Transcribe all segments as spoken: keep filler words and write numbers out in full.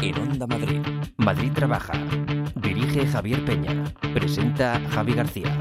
en Onda Madrid. Madrid Trabaja. Dirige Javier Peña. Presenta Javi García.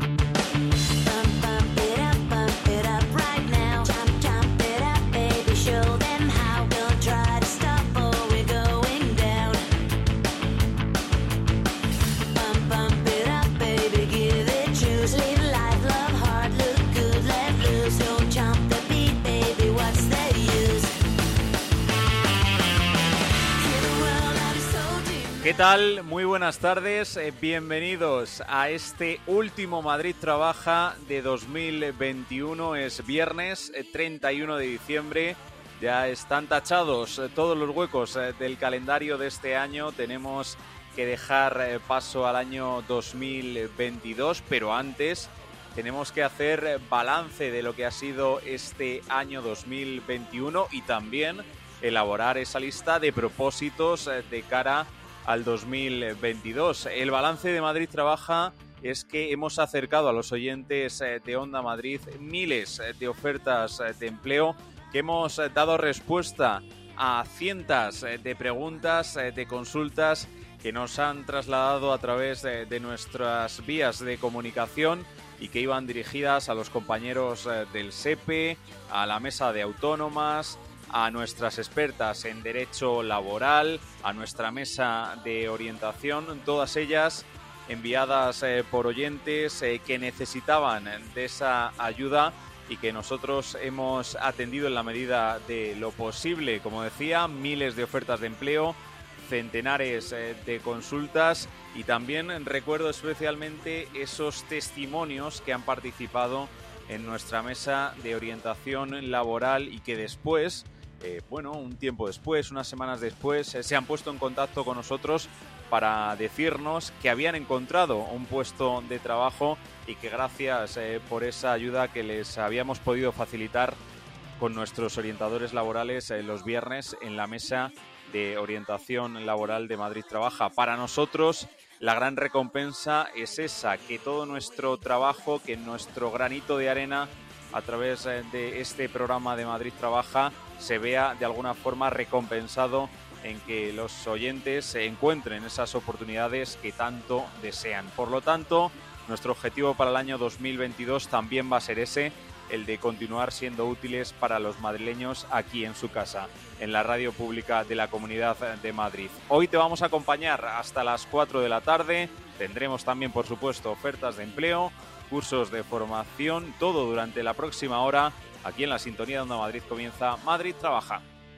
¿Qué tal? Muy buenas tardes, eh, bienvenidos a este último Madrid Trabaja de dos mil veintiuno. Es viernes eh, treinta y uno de diciembre, ya están tachados eh, todos los huecos eh, del calendario de este año. Tenemos que dejar eh, paso al año dos mil veintidós, pero antes tenemos que hacer eh, balance de lo que ha sido este año dos mil veintiuno y también elaborar esa lista de propósitos eh, de cara al dos mil veintidós. El balance de Madrid Trabaja es que hemos acercado a los oyentes de Onda Madrid miles de ofertas de empleo, que hemos dado respuesta a cientos de preguntas, de consultas que nos han trasladado a través de, de nuestras vías de comunicación y que iban dirigidas a los compañeros del SEPE, a la mesa de autónomas, a nuestras expertas en derecho laboral, a nuestra mesa de orientación, todas ellas enviadas eh, por oyentes eh, que necesitaban de esa ayuda y que nosotros hemos atendido en la medida de lo posible. Como decía, miles de ofertas de empleo, centenares eh, de consultas, y también recuerdo especialmente esos testimonios que han participado en nuestra mesa de orientación laboral y que después, Eh, bueno, un tiempo después, unas semanas después, eh, se han puesto en contacto con nosotros para decirnos que habían encontrado un puesto de trabajo y que gracias eh, por esa ayuda que les habíamos podido facilitar con nuestros orientadores laborales eh, los viernes en la mesa de orientación laboral de Madrid Trabaja. Para nosotros la gran recompensa es esa, que todo nuestro trabajo, que nuestro granito de arena a través de este programa de Madrid Trabaja se vea de alguna forma recompensado en que los oyentes se encuentren esas oportunidades que tanto desean. Por lo tanto, nuestro objetivo para el año dos mil veintidós también va a ser ese, el de continuar siendo útiles para los madrileños aquí en su casa, en la radio pública de la Comunidad de Madrid. Hoy te vamos a acompañar hasta las cuatro de la tarde, tendremos también, por supuesto, ofertas de empleo, cursos de formación, todo durante la próxima hora. Aquí en la sintonía de Onda Madrid comienza Madrid Trabaja.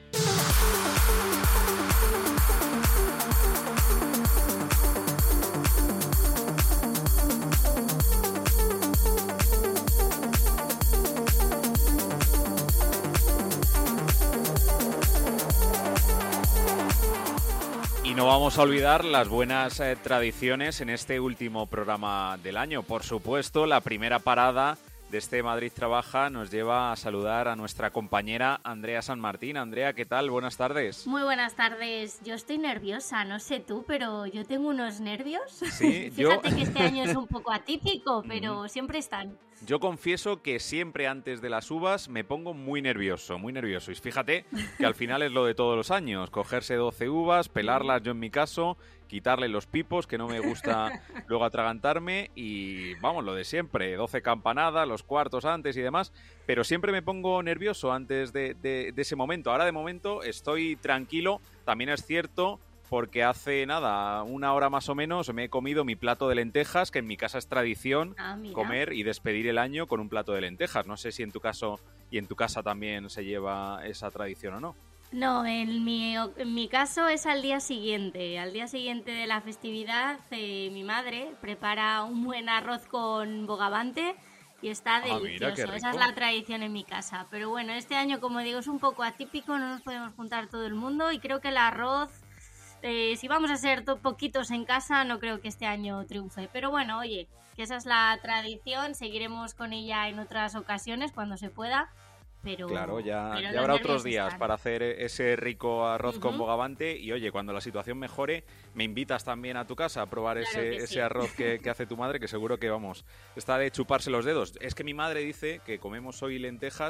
Y no vamos a olvidar las buenas eh, tradiciones en este último programa del año. Por supuesto, la primera parada de este Madrid Trabaja nos lleva a saludar a nuestra compañera Andrea San Martín. Andrea, ¿qué tal? Buenas tardes. Muy buenas tardes. Yo estoy nerviosa, no sé tú, pero yo tengo unos nervios. Sí, Fíjate yo... que este año es un poco atípico, pero siempre están. Yo confieso que siempre antes de las uvas me pongo muy nervioso, muy nervioso. Y fíjate que al final es lo de todos los años, cogerse doce uvas, pelarlas, yo en mi caso, quitarle los pipos, que no me gusta luego atragantarme, y vamos, lo de siempre, doce campanadas, los cuartos antes y demás, pero siempre me pongo nervioso antes de, de, de ese momento. Ahora de momento estoy tranquilo, también es cierto, porque hace nada, una hora más o menos, me he comido mi plato de lentejas, que en mi casa es tradición Ah, mira. comer y despedir el año con un plato de lentejas. No sé si en tu caso y en tu casa también se lleva esa tradición o no. No, en mi, en mi caso es al día siguiente. Al día siguiente de la festividad, eh, mi madre prepara un buen arroz con bogavante y está Ah, mira, delicioso. qué rico. Esa es la tradición en mi casa. Pero bueno, este año, como digo, es un poco atípico, no nos podemos juntar todo el mundo y creo que el arroz, eh, si vamos a ser to- poquitos en casa, no creo que este año triunfe. Pero bueno, oye, que esa es la tradición, seguiremos con ella en otras ocasiones cuando se pueda. Pero, Claro, ya, pero ya los habrá nervios otros días están. para hacer ese rico arroz con Ujú. bogavante. Y oye, cuando la situación mejore, me invitas también a tu casa a probar Claro ese, que ese sí. arroz que, que hace tu madre, que seguro que, vamos, está de chuparse los dedos. Es que mi madre dice que comemos hoy lentejas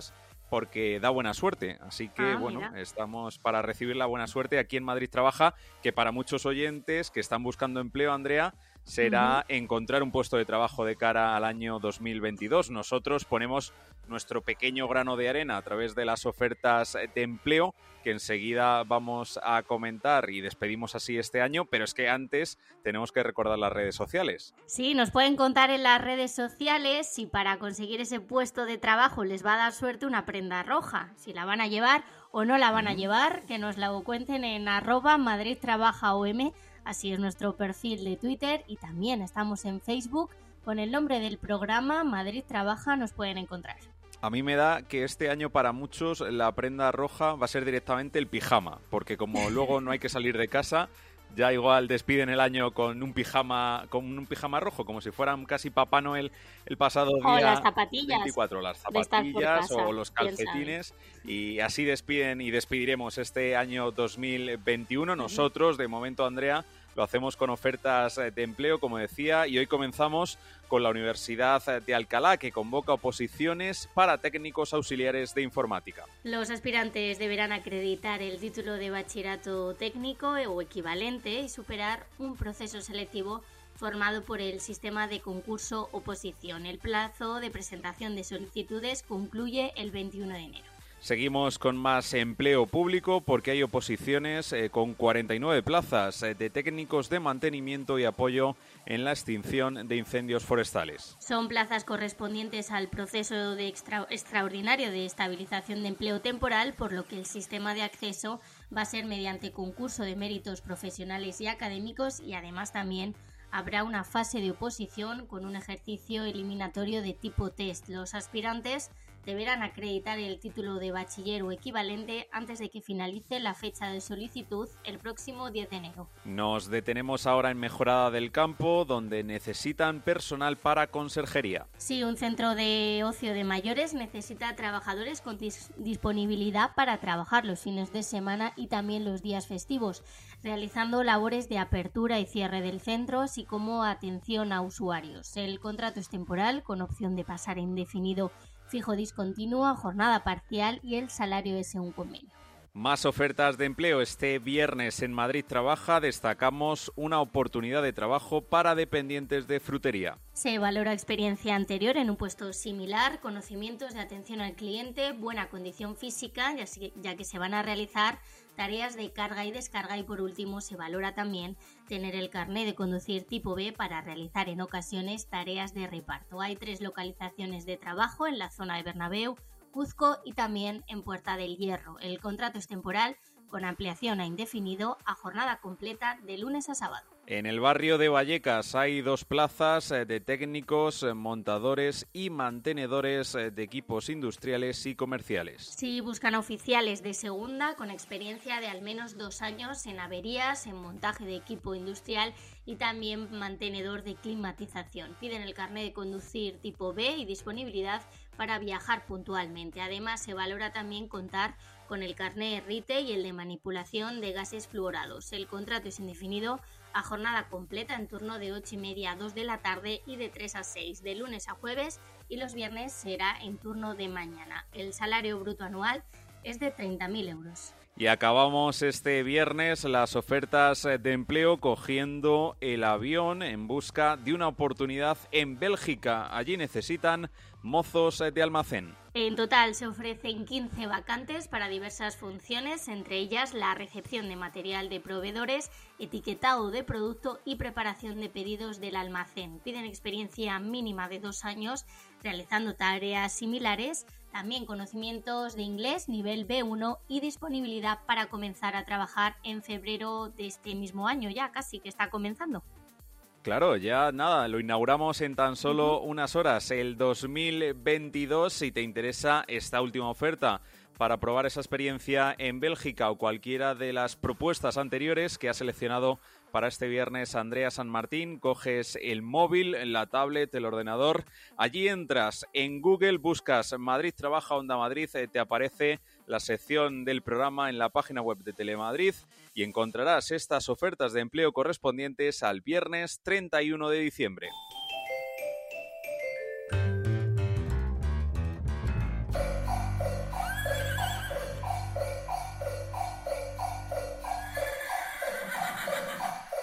porque da buena suerte. Así que, Ah, bueno, mira. estamos para recibir la buena suerte aquí en Madrid Trabaja, que para muchos oyentes que están buscando empleo, Andrea, será uh-huh. encontrar un puesto de trabajo de cara al año dos mil veintidós. Nosotros ponemos nuestro pequeño grano de arena a través de las ofertas de empleo que enseguida vamos a comentar y despedimos así este año, pero es que antes tenemos que recordar las redes sociales. Sí, nos pueden contar en las redes sociales si para conseguir ese puesto de trabajo les va a dar suerte una prenda roja, si la van a llevar o no la van a llevar, que nos la cuenten en arroba Madrid Trabaja O M. Así es nuestro perfil de Twitter y también estamos en Facebook con el nombre del programa Madrid Trabaja, nos pueden encontrar. A mí me da que este año para muchos la prenda roja va a ser directamente el pijama, porque como luego no hay que salir de casa, ya igual despiden el año con un pijama con un pijama rojo, como si fueran casi Papá Noel el pasado día o las zapatillas veinticuatro, las zapatillas o los calcetines, y así despiden y despediremos este año dos mil veintiuno. Nosotros, de momento, Andrea, lo hacemos con ofertas de empleo, como decía, y hoy comenzamos con la Universidad de Alcalá, que convoca oposiciones para técnicos auxiliares de informática. Los aspirantes deberán acreditar el título de bachillerato técnico o equivalente y superar un proceso selectivo formado por el sistema de concurso-oposición. El plazo de presentación de solicitudes concluye el veintiuno de enero. Seguimos con más empleo público porque hay oposiciones eh, con cuarenta y nueve plazas eh, de técnicos de mantenimiento y apoyo en la extinción de incendios forestales. Son plazas correspondientes al proceso de extra, extraordinario de estabilización de empleo temporal, por lo que el sistema de acceso va a ser mediante concurso de méritos profesionales y académicos, y además también habrá una fase de oposición con un ejercicio eliminatorio de tipo test. Los aspirantes deberán acreditar el título de bachiller o equivalente antes de que finalice la fecha de solicitud el próximo diez de enero. Nos detenemos ahora en Mejorada del Campo, donde necesitan personal para conserjería. Sí, un centro de ocio de mayores necesita trabajadores con dis- disponibilidad para trabajar los fines de semana y también los días festivos, realizando labores de apertura y cierre del centro, así como atención a usuarios. El contrato es temporal, con opción de pasar a indefinido fijo discontinua, jornada parcial y el salario es un convenio. Más ofertas de empleo. Este viernes en Madrid Trabaja destacamos una oportunidad de trabajo para dependientes de frutería. Se valora experiencia anterior en un puesto similar, conocimientos de atención al cliente, buena condición física, ya que se van a realizar tareas de carga y descarga, y por último se valora también tener el carné de conducir tipo B para realizar en ocasiones tareas de reparto. Hay tres localizaciones de trabajo en la zona de Bernabéu, Cuzco y también en Puerta del Hierro. El contrato es temporal, con ampliación a indefinido, a jornada completa de lunes a sábado. En el barrio de Vallecas hay dos plazas de técnicos, montadores y mantenedores de equipos industriales y comerciales. Sí, buscan oficiales de segunda con experiencia de al menos dos años en averías, en montaje de equipo industrial y también mantenedor de climatización. Piden el carnet de conducir tipo B y disponibilidad para viajar puntualmente. Además, se valora también contar con el carnet RITE y el de manipulación de gases fluorados. El contrato es indefinido a jornada completa en turno de ocho y media a dos de la tarde y de tres a seis, de lunes a jueves, y los viernes será en turno de mañana. El salario bruto anual es de treinta mil euros. Y acabamos este viernes las ofertas de empleo cogiendo el avión en busca de una oportunidad en Bélgica. Allí necesitan mozos de almacén. En total se ofrecen quince vacantes para diversas funciones, entre ellas la recepción de material de proveedores, etiquetado de producto y preparación de pedidos del almacén. Piden experiencia mínima de dos años realizando tareas similares, también conocimientos de inglés nivel B uno y disponibilidad para comenzar a trabajar en febrero de este mismo año, ya casi que está comenzando. Claro, ya nada, lo inauguramos en tan solo unas horas, el dos mil veintidós. Si te interesa esta última oferta para probar esa experiencia en Bélgica o cualquiera de las propuestas anteriores que ha seleccionado para este viernes Andrea San Martín, coges el móvil, la tablet, el ordenador, allí entras en Google, buscas Madrid Trabaja Onda Madrid, te aparece la sección del programa en la página web de Telemadrid y encontrarás estas ofertas de empleo correspondientes al viernes treinta y uno de diciembre.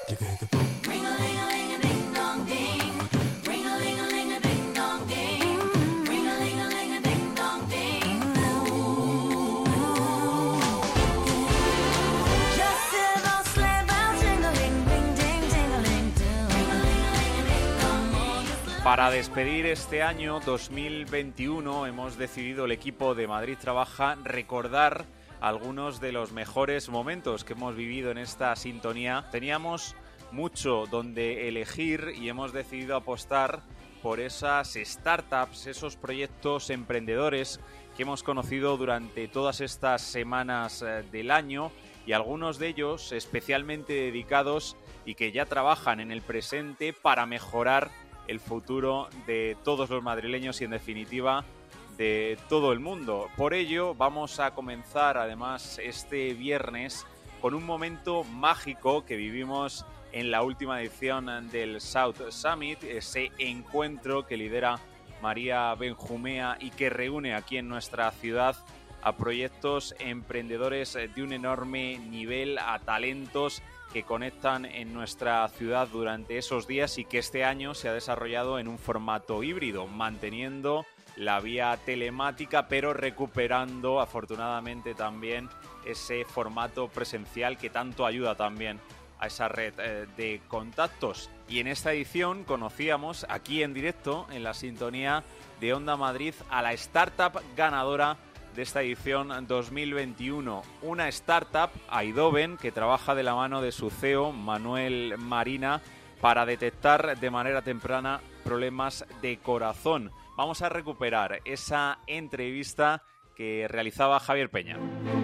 Para despedir este año dos mil veintiuno hemos decidido el equipo de Madrid Trabaja recordar algunos de los mejores momentos que hemos vivido en esta sintonía. Teníamos mucho donde elegir y hemos decidido apostar por esas startups, esos proyectos emprendedores que hemos conocido durante todas estas semanas del año y algunos de ellos especialmente dedicados y que ya trabajan en el presente para mejorar el futuro de todos los madrileños y en definitiva de todo el mundo. Por ello vamos a comenzar además este viernes con un momento mágico que vivimos en la última edición del South Summit, ese encuentro que lidera María Benjumea y que reúne aquí en nuestra ciudad a proyectos emprendedores de un enorme nivel, a talentos que conectan en nuestra ciudad durante esos días y que este año se ha desarrollado en un formato híbrido, manteniendo la vía telemática, pero recuperando afortunadamente también ese formato presencial que tanto ayuda también a esa red eh, de contactos. Y en esta edición conocíamos aquí en directo, en la sintonía de Onda Madrid, a la startup ganadora de esta edición dos mil veintiuno, una startup, Aidoven, que trabaja de la mano de su C E O, Manuel Marina, para detectar de manera temprana problemas de corazón. Vamos a recuperar esa entrevista que realizaba Javier Peña.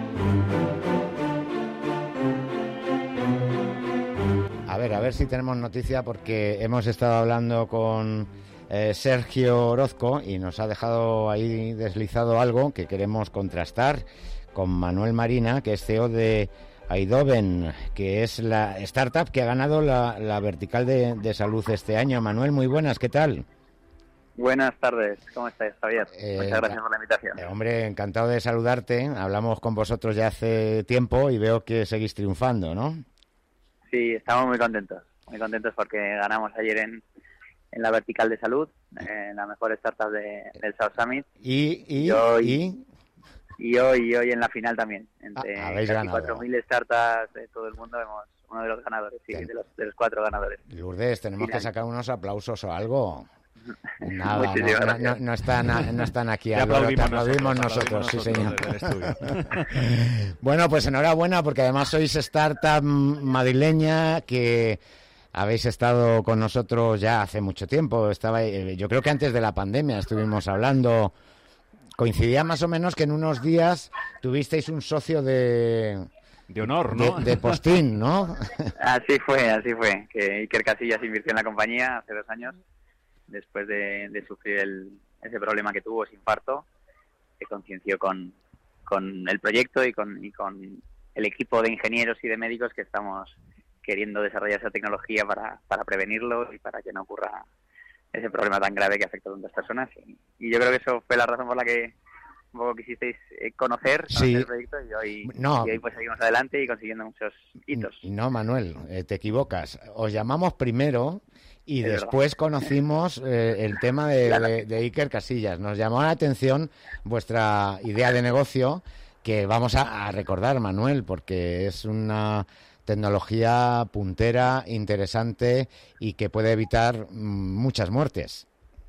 A ver, a ver si tenemos noticia, porque hemos estado hablando con Eh, Sergio Orozco y nos ha dejado ahí deslizado algo que queremos contrastar con Manuel Marina, que es C E O de Aidoven, que es la startup que ha ganado la, la vertical de, de salud este año. Manuel, muy buenas, ¿qué tal? Buenas tardes, ¿cómo estás, Javier? Eh, Muchas gracias por la invitación. Eh, hombre, encantado de saludarte. Hablamos con vosotros ya hace tiempo y veo que seguís triunfando, ¿no? Sí, estamos muy contentos, muy contentos porque ganamos ayer en en la vertical de salud, en la mejor startup de, del South Summit. Y, y, y, hoy, y... y hoy y hoy en la final también. Entre ah, habéis casi ganado. cuatro mil startups de todo el mundo, hemos uno de los ganadores, sí, de los, de los cuatro ganadores. Lourdes, tenemos final. que sacar unos aplausos o algo. Nada, no, no, no, no, están, no están aquí. Te aplaudimos, te aplaudimos nosotros, nosotros, sí señor. Bueno, pues enhorabuena, porque además sois startup madrileña que habéis estado con nosotros ya hace mucho tiempo. Estaba, yo creo que antes de la pandemia estuvimos hablando. Coincidía más o menos que en unos días tuvisteis un socio de... De honor, ¿no? De, de postín, ¿no? Así fue, así fue. Que Iker Casillas invirtió en la compañía hace dos años, después de, de sufrir el, ese problema que tuvo, ese infarto, que concienció con, con el proyecto y con, y con el equipo de ingenieros y de médicos que estamos queriendo desarrollar esa tecnología para, para prevenirlo y para que no ocurra ese problema tan grave que afecta a tantas personas. Y, y yo creo que eso fue la razón por la que un poco quisisteis eh, conocer, conocer sí. el proyecto y hoy, no. y hoy pues seguimos adelante y consiguiendo muchos hitos. No, Manuel, eh, te equivocas. Os llamamos primero y es después verdad. conocimos eh, el tema de, claro. de, de Iker Casillas. Nos llamó la atención vuestra idea de negocio, que vamos a, a recordar, Manuel, porque es una tecnología puntera, interesante y que puede evitar mm, muchas muertes.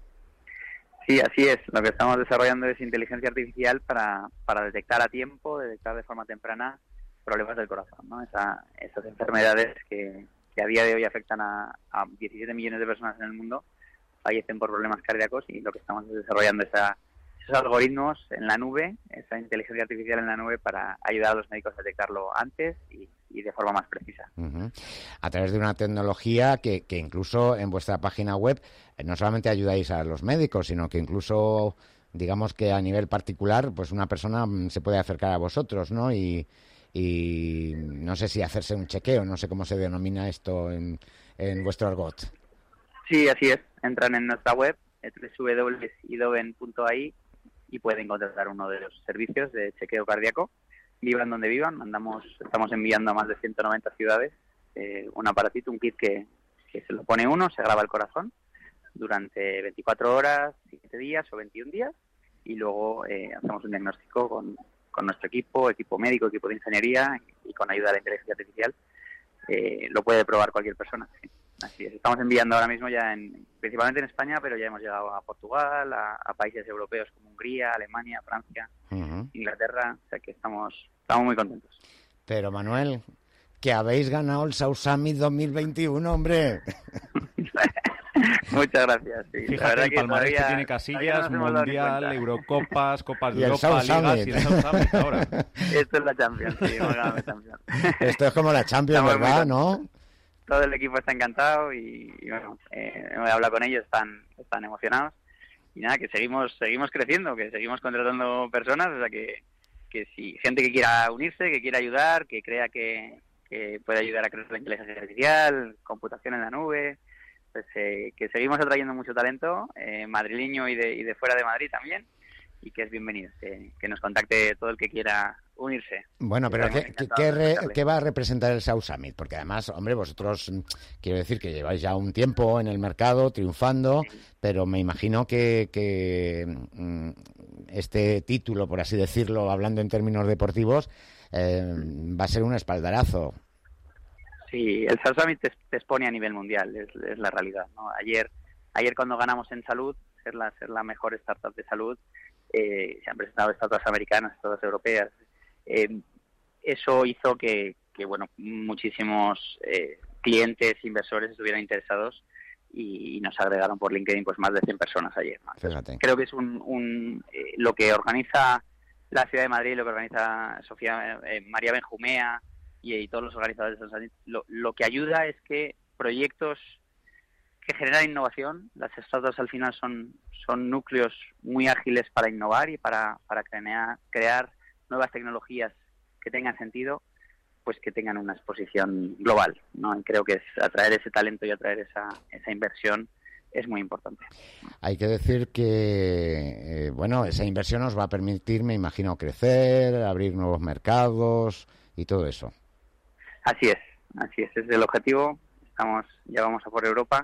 Sí, así es. Lo que estamos desarrollando es inteligencia artificial para, para detectar a tiempo, detectar de forma temprana problemas del corazón, ¿no? Esa, esas enfermedades que, que a día de hoy afectan a, a diecisiete millones de personas en el mundo, fallecen por problemas cardíacos, y lo que estamos es desarrollando esa, esos algoritmos en la nube, esa inteligencia artificial en la nube para ayudar a los médicos a detectarlo antes y y de forma más precisa. Uh-huh. A través de una tecnología que, que incluso en vuestra página web eh, no solamente ayudáis a los médicos, sino que incluso, digamos que a nivel particular, pues una persona mm, se puede acercar a vosotros, ¿no? Y, y no sé si hacerse un chequeo, no sé cómo se denomina esto en, en vuestro argot. Sí, así es. Entran en nuestra web, doble u doble u doble u punto idoven punto a i, y pueden contratar uno de los servicios de chequeo cardíaco. Vivan donde vivan, mandamos, estamos enviando a más de ciento noventa ciudades eh, un aparatito, un kit que, que se lo pone uno, se graba el corazón durante veinticuatro horas, siete días o veintiún días, y luego eh, hacemos un diagnóstico con, con nuestro equipo, equipo médico, equipo de ingeniería, y con ayuda de la inteligencia artificial eh, lo puede probar cualquier persona. Sí. Así es, estamos enviando ahora mismo ya, en, principalmente en España, pero ya hemos llegado a Portugal, a, a países europeos como Hungría, Alemania, Francia, uh-huh. Inglaterra, o sea que estamos, estamos muy contentos. Pero Manuel, que habéis ganado el South Summit dos mil veintiuno, hombre. Muchas gracias. Sí. Fíjate, el palmarés que tiene Casillas, no Mundial, Eurocopas, Copas de Europa, Ligas y el South Summit ahora. Esto es la Champions, sí, hemos ganado la Champions. Esto es como la Champions, estamos ¿verdad? ¿No? Todo el equipo está encantado y, y bueno, eh, he hablado con ellos, están, están emocionados. Y nada, que seguimos seguimos creciendo, que seguimos contratando personas, o sea que, que si gente que quiera unirse, que quiera ayudar, que crea que, que puede ayudar a crecer la inteligencia artificial, computación en la nube, pues eh, que seguimos atrayendo mucho talento, eh, madrileño y de, y de fuera de Madrid también, y que es bienvenido, que, que nos contacte todo el que quiera unirse. Bueno, pero ¿qué, ¿qué, re, ¿qué va a representar el South Summit? Porque además, hombre, vosotros, quiero decir que lleváis ya un tiempo en el mercado triunfando, sí. Pero me imagino que, que este título, por así decirlo, hablando en términos deportivos, eh, va a ser un espaldarazo. Sí, el South Summit te, te expone a nivel mundial, es, es la realidad, ¿no? Ayer, ayer cuando ganamos en salud, ser la, ser la mejor startup de salud, eh, se han presentado startups americanas, startups europeas. Eh, eso hizo que, que bueno, muchísimos eh, clientes, inversores estuvieran interesados y, y nos agregaron por LinkedIn pues más de cien personas ayer, ¿no? Entonces, creo que es un, un eh, lo que organiza la Ciudad de Madrid, lo que organiza Sofía eh, María Benjumea y, y todos los organizadores de South lo, lo que ayuda es que proyectos que generan innovación, las startups al final son, son núcleos muy ágiles para innovar y para, para crear, crear nuevas tecnologías que tengan sentido, pues que tengan una exposición global, ¿no? Y creo que es atraer ese talento y atraer esa, esa inversión es muy importante. Hay que decir que, eh, bueno, esa inversión nos va a permitir, me imagino, crecer, abrir nuevos mercados y todo eso. Así es, así es, ese es el objetivo. Estamos, ya vamos a por Europa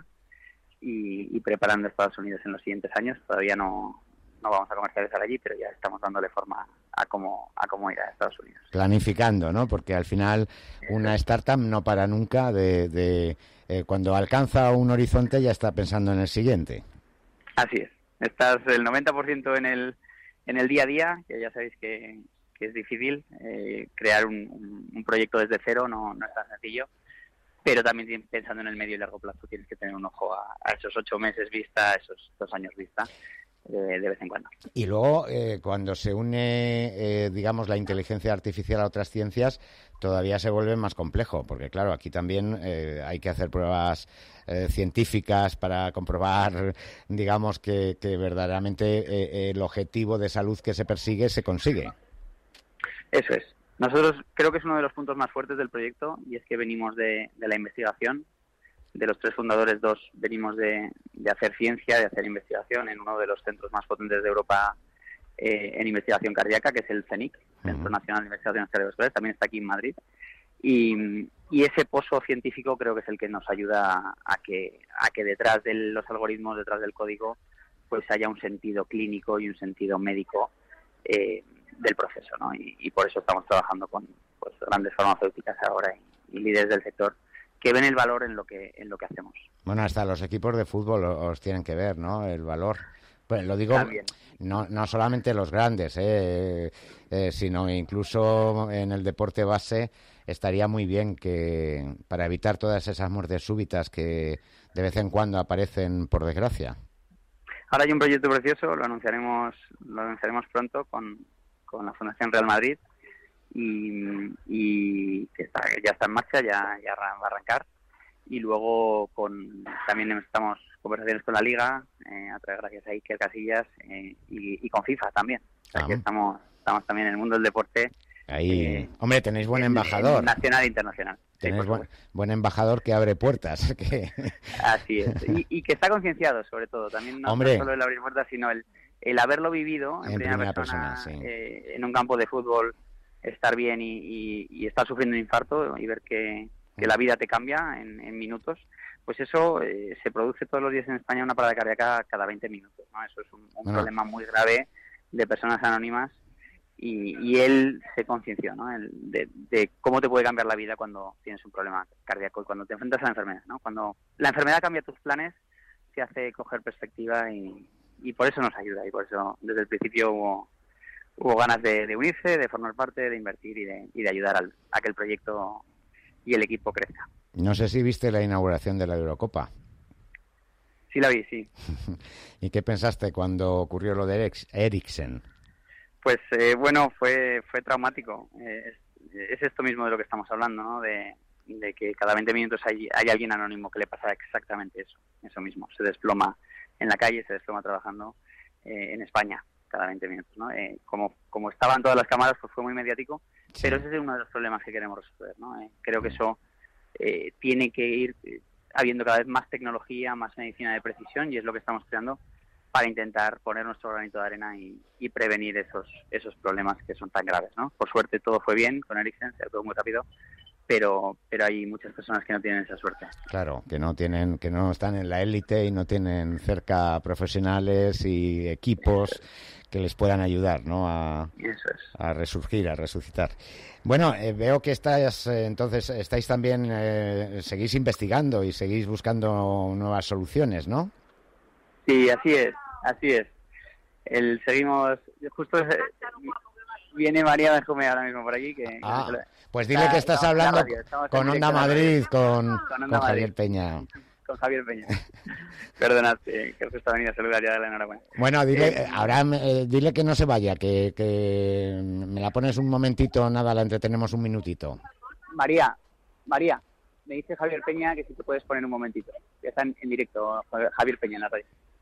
y, y preparando Estados Unidos en los siguientes años. Todavía no, no vamos a comercializar allí, pero ya estamos dándole forma a cómo, a cómo ir a Estados Unidos. Planificando, ¿no? Porque al final una startup no para nunca de... de eh, cuando alcanza un horizonte ya está pensando en el siguiente. Así es. Estás el noventa por ciento en el, en el día a día, que ya sabéis que, que es difícil. Eh, crear un, un proyecto desde cero no, no es tan sencillo. Pero también pensando en el medio y largo plazo tienes que tener un ojo a, a esos ocho meses vista, a esos dos años vista, eh, de vez en cuando. Y luego, eh, cuando se une, eh, digamos, la inteligencia artificial a otras ciencias, todavía se vuelve más complejo, porque claro, aquí también eh, hay que hacer pruebas eh, científicas para comprobar, digamos, que, que verdaderamente eh, el objetivo de salud que se persigue se consigue. Eso es. Nosotros creo que es uno de los puntos más fuertes del proyecto y es que venimos de, de la investigación. De los tres fundadores, dos venimos de, de hacer ciencia, de hacer investigación en uno de los centros más potentes de Europa eh, en investigación cardíaca, que es el CENIC, Centro uh-huh. Nacional de Investigaciones Cardiovasculares, también está aquí en Madrid. Y, y ese pozo científico creo que es el que nos ayuda a que, a que detrás de los algoritmos, detrás del código, pues haya un sentido clínico y un sentido médico eh, del proceso, ¿no? Y, y por eso estamos trabajando con pues, grandes farmacéuticas ahora y, y líderes del sector que ven el valor en lo que en lo que hacemos. Bueno, hasta los equipos de fútbol os tienen que ver, ¿no? El valor. Pues lo digo, no no solamente los grandes, eh, eh, sino incluso en el deporte base estaría muy bien que para evitar todas esas muertes súbitas que de vez en cuando aparecen, por desgracia. Ahora hay un proyecto precioso, lo anunciaremos lo anunciaremos pronto con con la Fundación Real Madrid y, y que está, ya está en marcha, ya, ya va a arrancar. Y luego con también estamos conversaciones con la Liga, eh, a través gracias a Iker Casillas eh, y, y con FIFA también. O sea, ah. que estamos, estamos también en el mundo del deporte. Ahí, eh, hombre, tenéis buen embajador. En, en nacional e internacional. Tenéis sí, buen, buen embajador que abre puertas. Que... Así es. Y, y que está concienciado, sobre todo. También no, no solo el abrir puertas, sino el el haberlo vivido en, en primera, primera persona, persona sí. eh, en un campo de fútbol, estar bien y, y, y estar sufriendo un infarto y ver que, que la vida te cambia en, en minutos, pues eso eh, se produce todos los días en España una parada cardíaca cada veinte minutos, ¿no? Eso es un, un bueno. problema muy grave de personas anónimas y, y él se concienció, ¿no? El, de, de cómo te puede cambiar la vida cuando tienes un problema cardíaco y cuando te enfrentas a la enfermedad, ¿no? Cuando la enfermedad cambia tus planes, te hace coger perspectiva y, y por eso nos ayuda y por eso desde el principio hubo, hubo ganas de, de unirse, de formar parte, de invertir y de, y de ayudar al, a que el proyecto y el equipo crezca. No sé si viste la inauguración de la Eurocopa. Sí la vi, sí. ¿Y qué pensaste cuando ocurrió lo de Eriksen? Pues eh, bueno, fue fue traumático. Eh, es, es esto mismo de lo que estamos hablando, ¿no? De, de que cada veinte minutos hay, hay alguien anónimo que le pasa exactamente eso, eso mismo. Se desploma en la calle, se desploma trabajando eh, en España cada veinte minutos, ¿no? Eh, como como estaban todas las cámaras, pues fue muy mediático, sí. Pero ese es uno de los problemas que queremos resolver, ¿no? Eh, creo que eso eh, tiene que ir eh, habiendo cada vez más tecnología, más medicina de precisión, y es lo que estamos creando para intentar poner nuestro granito de arena y, y prevenir esos esos problemas que son tan graves, ¿no? Por suerte todo fue bien con Eriksen, se actuó muy rápido, pero pero hay muchas personas que no tienen esa suerte. Claro, que no tienen, que no están en la élite y no tienen cerca profesionales y equipos que les puedan ayudar, ¿no? A, Eso es. a resurgir, a resucitar. Bueno, eh, veo que estáis, eh, entonces estáis también, eh, seguís investigando y seguís buscando nuevas soluciones, ¿no? Sí, así es, así es. El seguimos, justo eh, viene María Benjumea ahora mismo por aquí. Que, ah, que pues dile está, que estás hablando radio, con Onda Madrid, con, con, Onda con Madrid. Javier Peña. Con Javier Peña. Perdonad, eh, que os está venido a saludar y a darle la enhorabuena. Bueno, dile, eh, ahora eh, dile que no se vaya, que, que me la pones un momentito, nada, la entretenemos un minutito. María, María, me dice Javier Peña que si te puedes poner un momentito. Ya está en, en directo Javier Peña en la radio.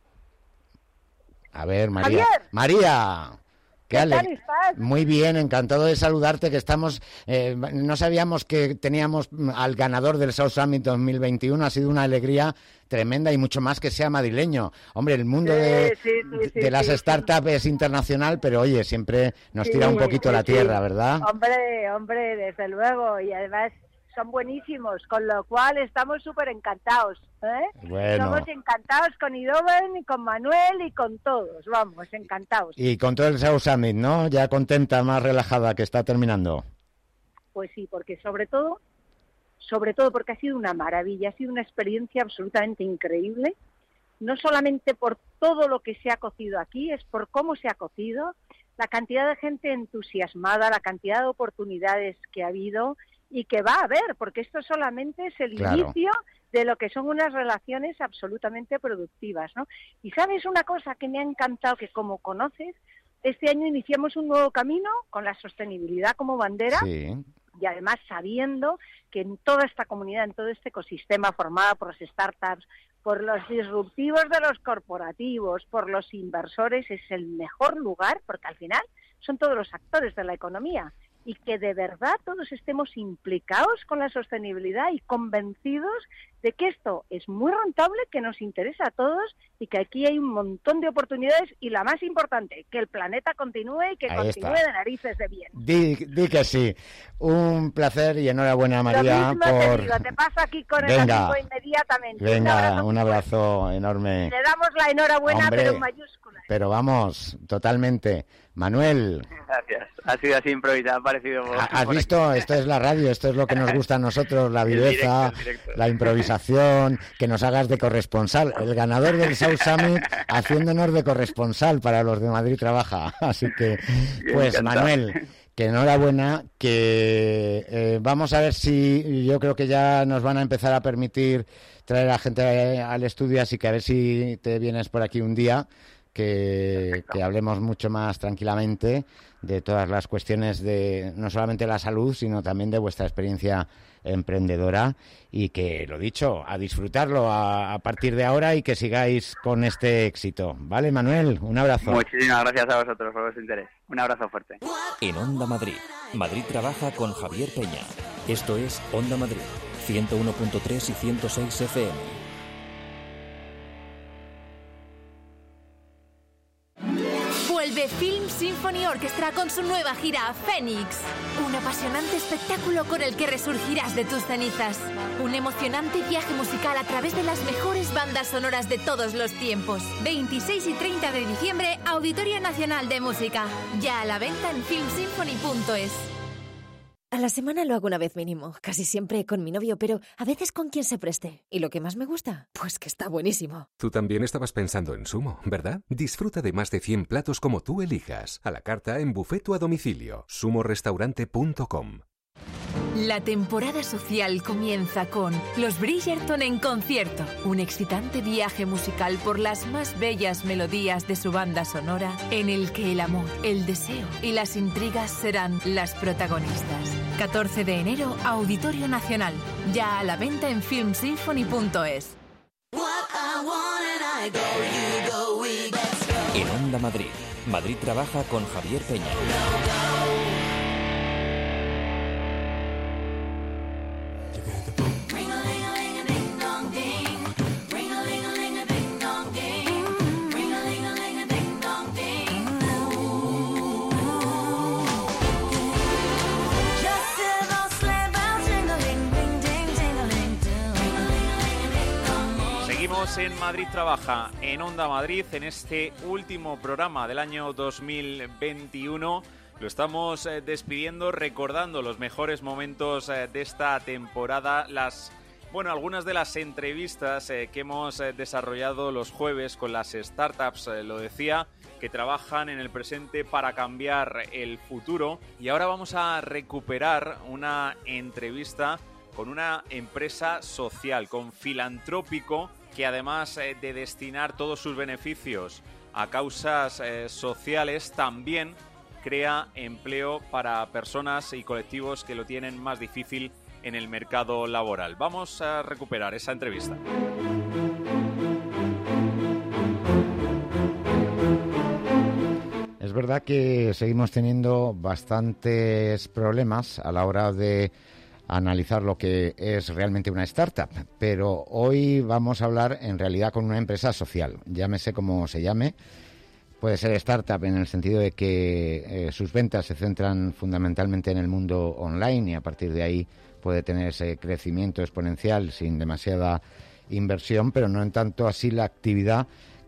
A ver, María. ¡Javier! ¡María! ¿Qué tal estás? Muy bien, encantado de saludarte, que estamos... Eh, no sabíamos que teníamos al ganador del South Summit dos mil veintiuno, ha sido una alegría tremenda y mucho más que sea madrileño. Hombre, el mundo sí, de, sí, sí, sí, de las sí, startups sí. es internacional, pero oye, siempre nos sí, tira un poquito sí, la tierra, sí. ¿verdad? Hombre, hombre, desde luego, y además son buenísimos, con lo cual estamos súper encantados. ¿eh? Bueno. Somos encantados con Idoben, y con Manuel y con todos, vamos, encantados. Y con todo el South Summit, ¿no? Ya contenta, más relajada, que está terminando. Pues sí, porque sobre todo, sobre todo porque ha sido una maravilla, ha sido una experiencia absolutamente increíble, no solamente por todo lo que se ha cocido aquí, es por cómo se ha cocido, la cantidad de gente entusiasmada, la cantidad de oportunidades que ha habido y que va a haber, porque esto solamente es el Claro. inicio de lo que son unas relaciones absolutamente productivas, ¿no? Y sabes una cosa que me ha encantado, que como conoces, este año iniciamos un nuevo camino con la sostenibilidad como bandera. Sí. Y además sabiendo que en toda esta comunidad, en todo este ecosistema formado por las startups, por los disruptivos de los corporativos, por los inversores, es el mejor lugar, porque al final son todos los actores de la economía, y que de verdad todos estemos implicados con la sostenibilidad y convencidos de que esto es muy rentable, que nos interesa a todos y que aquí hay un montón de oportunidades y la más importante, que el planeta continúe y que Ahí continúe está. de narices de bien. Di, di que sí. Un placer y enhorabuena, María, Lo mismo te por... digo, te paso aquí con Venga. el amigo inmediatamente. Venga, un un abrazo. abrazo enorme. Le damos la enhorabuena, Hombre. pero en mayúsculas. Pero vamos, totalmente. Manuel, Gracias. Ha sido así improvisado, ha parecido... por- ¿has por visto? aquí. Esto es la radio, esto es lo que nos gusta a nosotros, la El viveza, directo, el directo. la improvisación, que nos hagas de corresponsal. El ganador del South Summit haciéndonos de corresponsal para los de Madrid Trabaja. Así que, Bien, pues encantado. Manuel, que enhorabuena, que eh, vamos a ver si yo creo que ya nos van a empezar a permitir traer a gente al estudio, así que a ver si te vienes por aquí un día, que, que hablemos mucho más tranquilamente de todas las cuestiones de no solamente la salud, sino también de vuestra experiencia emprendedora, y que, lo dicho, a disfrutarlo a, a partir de ahora y que sigáis con este éxito. ¿Vale, Manuel? Un abrazo. Muchísimas gracias a vosotros por vuestro interés. Un abrazo fuerte. En Onda Madrid, Madrid trabaja con Javier Peña. Esto es Onda Madrid, ciento uno punto tres y ciento seis F M. Vuelve Film Sin Symphony Orchestra con su nueva gira Fénix. Un apasionante espectáculo con el que resurgirás de tus cenizas. Un emocionante viaje musical a través de las mejores bandas sonoras de todos los tiempos. veintiséis y treinta de diciembre, Auditorio Nacional de Música. Ya a la venta en film symphony punto es. A la semana lo hago una vez mínimo, casi siempre con mi novio, pero a veces con quien se preste. ¿Y lo que más me gusta? Pues que está buenísimo. Tú también estabas pensando en Sumo, ¿verdad? Disfruta de más de cien platos como tú elijas. A la carta, en buffet o a domicilio. sumo restaurante punto com. La temporada social comienza con Los Bridgerton en concierto, un excitante viaje musical por las más bellas melodías de su banda sonora, en el que el amor, el deseo y las intrigas serán las protagonistas. catorce de enero, Auditorio Nacional, ya a la venta en film symphony punto es. En Onda Madrid, Madrid trabaja con Javier Peña. Seguimos en Madrid Trabaja, en Onda Madrid, en este último programa del año dos mil veintiuno. Lo estamos eh, despidiendo, recordando los mejores momentos eh, de esta temporada, las, bueno, algunas de las entrevistas eh, que hemos eh, desarrollado los jueves con las startups, eh, lo decía, que trabajan en el presente para cambiar el futuro. Y ahora vamos a recuperar una entrevista con una empresa social, con Filantrópico, que además eh, de destinar todos sus beneficios a causas eh, sociales, también crea empleo para personas y colectivos que lo tienen más difícil en el mercado laboral. Vamos a recuperar esa entrevista. Es verdad que seguimos teniendo bastantes problemas a la hora de analizar lo que es realmente una startup, pero hoy vamos a hablar en realidad con una empresa social, llámese como se llame. Puede ser startup en el sentido de que eh, sus ventas se centran fundamentalmente en el mundo online y a partir de ahí puede tener ese crecimiento exponencial sin demasiada inversión, pero no en tanto así la actividad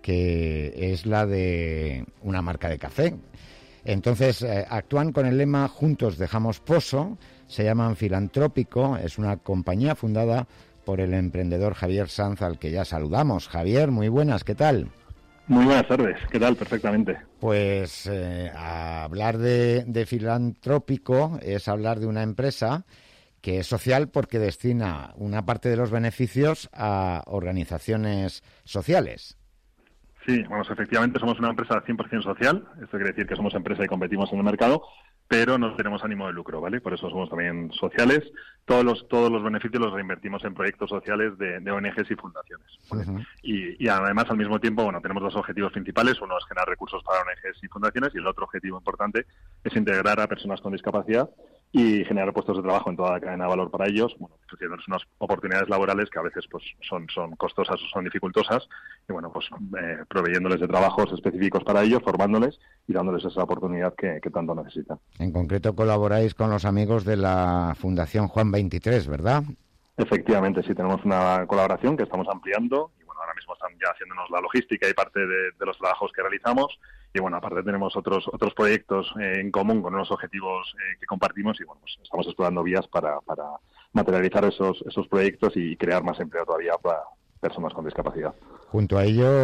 que es la de una marca de café. Entonces eh, actúan con el lema Juntos dejamos pozo. Se llaman Filantrópico, es una compañía fundada por el emprendedor Javier Sanz, al que ya saludamos. Javier, muy buenas, ¿qué tal? Muy buenas tardes, ¿qué tal? Perfectamente. Pues eh, hablar de, de Filantrópico es hablar de una empresa que es social porque destina una parte de los beneficios a organizaciones sociales. Sí, vamos, efectivamente somos una empresa cien por ciento social, esto quiere decir que somos empresa y competimos en el mercado, pero no tenemos ánimo de lucro, ¿vale? Por eso somos también sociales. Todos los todos los beneficios los reinvertimos en proyectos sociales de, de O N Ges y fundaciones, ¿vale? Uh-huh. y, y además, al mismo tiempo, bueno, tenemos dos objetivos principales. Uno es generar recursos para O N Ges y fundaciones y el otro objetivo importante es integrar a personas con discapacidad y generar puestos de trabajo en toda la cadena de valor para ellos, bueno, ofreciéndoles unas oportunidades laborales que a veces pues son son costosas o son dificultosas y bueno, pues eh, proveyéndoles de trabajos específicos para ellos, formándoles y dándoles esa oportunidad que, que tanto necesitan. En concreto colaboráis con los amigos de la Fundación Juan veintitrés, ¿verdad? Efectivamente, sí, tenemos una colaboración que estamos ampliando y bueno, ahora mismo están ya haciéndonos la logística y parte de, de los trabajos que realizamos y bueno, aparte tenemos otros otros proyectos eh, en común con unos objetivos eh, que compartimos y bueno, pues estamos explorando vías para, para materializar esos esos proyectos y crear más empleo todavía para personas con discapacidad. Junto a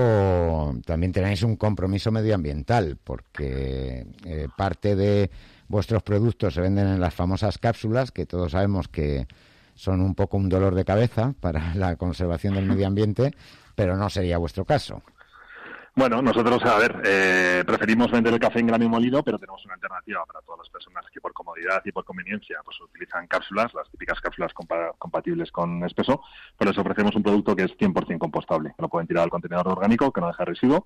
ello también tenéis un compromiso medioambiental porque eh, parte de vuestros productos se venden en las famosas cápsulas que todos sabemos que son un poco un dolor de cabeza para la conservación del medio ambiente, pero no sería vuestro caso. Bueno, nosotros, a ver, eh, preferimos vender el café en grano y molido, pero tenemos una alternativa para todas las personas que por comodidad y por conveniencia pues utilizan cápsulas, las típicas cápsulas compa- compatibles con espeso, pero les ofrecemos un producto que es cien por ciento compostable, que lo pueden tirar al contenedor orgánico, que no deja residuo,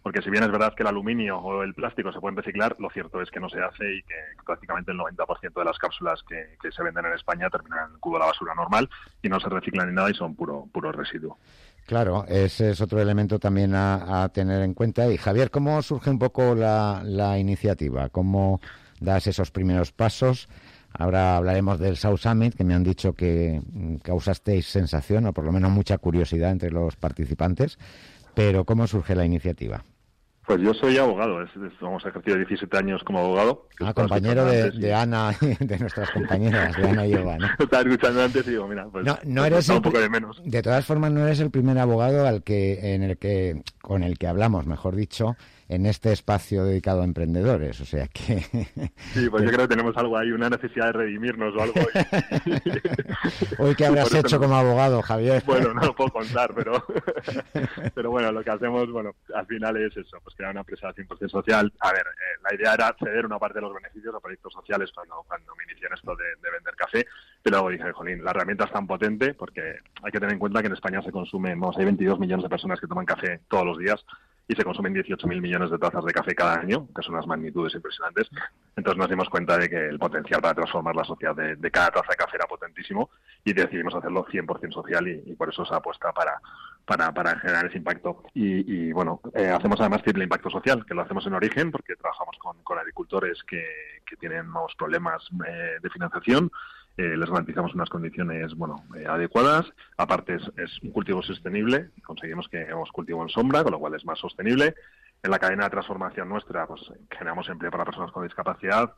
porque si bien es verdad que el aluminio o el plástico se pueden reciclar, lo cierto es que no se hace y que prácticamente el noventa por ciento de las cápsulas que, que se venden en España terminan en el cubo de la basura normal y no se reciclan ni nada y son puro, puro residuo. Claro, ese es otro elemento también a, a tener en cuenta. Y Javier, ¿cómo surge un poco la, la iniciativa? ¿Cómo das esos primeros pasos? Ahora hablaremos del South Summit, que me han dicho que causasteis sensación, o por lo menos mucha curiosidad entre los participantes. Pero ¿cómo surge la iniciativa? Pues yo soy abogado, es, es, hemos ejercido diecisiete años como abogado. Ah, compañero de, de y... Ana, de nuestras compañeras, de Ana y Eva, ¿no? Estaba escuchando antes y digo, mira, pues no, no eres el, un poco de menos. De todas formas, no eres el primer abogado al que, en el que, con el que hablamos, mejor dicho, en este espacio dedicado a emprendedores, o sea que... Sí, pues yo creo que tenemos algo ahí, una necesidad de redimirnos o algo. Hoy, ¿qué habrás hecho no... como abogado, Javier? Bueno, no lo puedo contar, pero pero bueno, lo que hacemos, bueno, al final es eso, pues crear una empresa cien por ciento social. A ver, eh, la idea era ceder una parte de los beneficios a proyectos sociales cuando, cuando me inicié en esto de, de vender café, pero luego dije, jolín, la herramienta es tan potente porque hay que tener en cuenta que en España se consumen, vamos, hay veintidós millones de personas que toman café todos los días, y se consumen dieciocho mil millones de tazas de café cada año, que son unas magnitudes impresionantes. Entonces nos dimos cuenta de que el potencial para transformar la sociedad de, de cada taza de café era potentísimo y decidimos hacerlo cien por ciento social y, y por eso se apuesta para, para, para generar ese impacto. Y, y bueno, eh, hacemos además triple impacto social, que lo hacemos en origen porque trabajamos con, con agricultores que, que tienen nuevos problemas eh, de financiación. Eh, les garantizamos unas condiciones bueno eh, adecuadas. Aparte es, es un cultivo sostenible, conseguimos que hagamos cultivo en sombra, con lo cual es más sostenible. En la cadena de transformación nuestra pues generamos empleo para personas con discapacidad.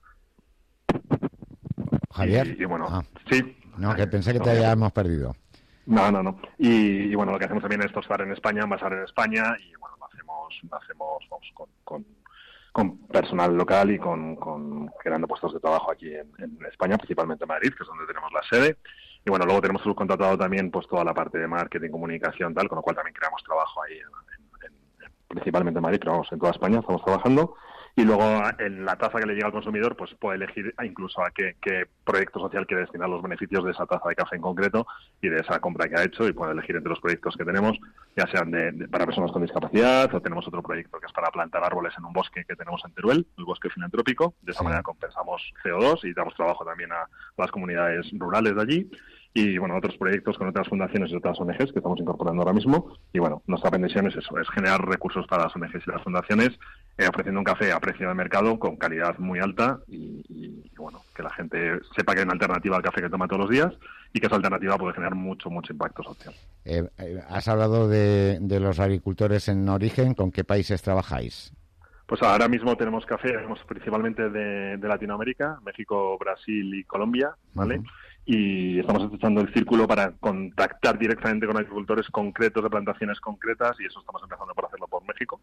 Javier. Y, y bueno, ah. sí. No, que pensé que te habíamos perdido. No, no, no. Y, y bueno, lo que hacemos también es tostar en España, envasar en España y bueno, lo hacemos, lo hacemos vamos, con, con con personal local y con, con creando puestos de trabajo aquí en, en España, principalmente en Madrid, que es donde tenemos la sede. Y bueno, luego tenemos subcontratado también pues toda la parte de marketing, comunicación, tal, con lo cual también creamos trabajo ahí, en, en, en, principalmente en Madrid, pero vamos, en toda España estamos trabajando. Y luego en la taza que le llega al consumidor, pues puede elegir incluso a qué, qué proyecto social quiere destinar los beneficios de esa taza de café en concreto y de esa compra que ha hecho, y puede elegir entre los proyectos que tenemos, ya sean de, de, para personas con discapacidad, o tenemos otro proyecto que es para plantar árboles en un bosque que tenemos en Teruel, el bosque filantrópico. De esa sí. manera compensamos C O dos y damos trabajo también a las comunidades rurales de allí. Y bueno, otros proyectos con otras fundaciones y otras O N Ges que estamos incorporando ahora mismo. Y bueno, nuestra pensión es eso, es generar recursos para las O N Ges y las fundaciones, eh, ofreciendo un café a precio de mercado con calidad muy alta y, y, y bueno, que la gente sepa que hay una alternativa al café que toma todos los días y que esa alternativa puede generar mucho, mucho impacto social. Eh, eh, has hablado de, de los agricultores en origen. ¿Con qué países trabajáis? Pues ahora mismo tenemos café, tenemos principalmente de, de Latinoamérica, México, Brasil y Colombia, ¿vale? Uh-huh. Y estamos estrechando el círculo para contactar directamente con agricultores concretos de plantaciones concretas, y eso estamos empezando por hacerlo por México.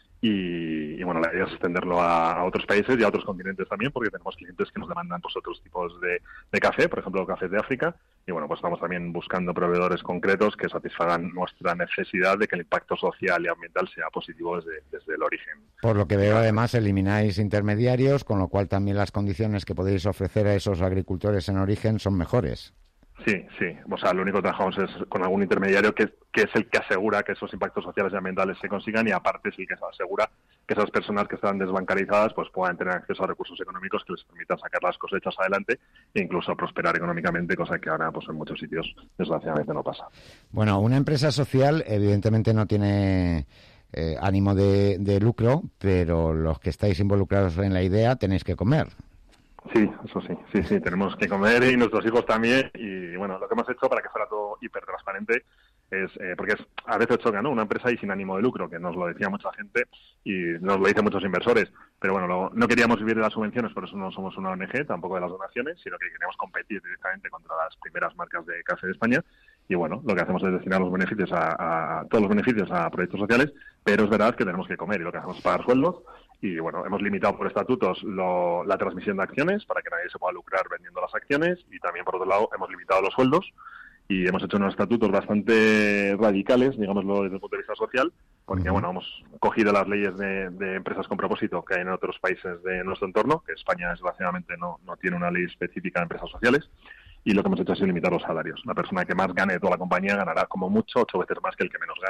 Y, y bueno, la idea es extenderlo a, a otros países y a otros continentes también, porque tenemos clientes que nos demandan pues otros tipos de, de café, por ejemplo, cafés de África. Y bueno, pues estamos también buscando proveedores concretos que satisfagan nuestra necesidad de que el impacto social y ambiental sea positivo desde, desde el origen. Por lo que veo, además, elimináis intermediarios, con lo cual también las condiciones que podéis ofrecer a esos agricultores en origen son mejores. Sí, sí. O sea, lo único que trabajamos es con algún intermediario que, que es el que asegura que esos impactos sociales y ambientales se consigan, y aparte sí que se asegura que esas personas que están desbancarizadas pues puedan tener acceso a recursos económicos que les permitan sacar las cosechas adelante e incluso prosperar económicamente, cosa que ahora pues en muchos sitios desgraciadamente no pasa. Bueno, una empresa social evidentemente no tiene eh, ánimo de, de lucro, pero los que estáis involucrados en la idea tenéis que comer. Sí, eso sí, sí, sí, tenemos que comer y nuestros hijos también. Y bueno, lo que hemos hecho para que fuera todo hiper transparente es, eh, porque es, a veces choca, ¿no? Una empresa y sin ánimo de lucro, que nos lo decía mucha gente y nos lo dicen muchos inversores. Pero bueno, lo, no queríamos vivir de las subvenciones, por eso no somos una O N Ge, tampoco de las donaciones, sino que queríamos competir directamente contra las primeras marcas de café de España. Y bueno, lo que hacemos es destinar los beneficios a, a todos los beneficios a proyectos sociales, pero es verdad que tenemos que comer y lo que hacemos es pagar sueldos. Y bueno, hemos limitado por estatutos lo, la transmisión de acciones para que nadie se pueda lucrar vendiendo las acciones, y también por otro lado hemos limitado los sueldos y hemos hecho unos estatutos bastante radicales, digámoslo desde el punto de vista social, porque uh-huh. bueno, hemos cogido las leyes de, de empresas con propósito que hay en otros países de nuestro entorno, que España desgraciadamente no, no tiene una ley específica de empresas sociales. Y lo que hemos hecho es limitar los salarios. La persona que más gane de toda la compañía ganará como mucho ocho veces más que el que menos gane, que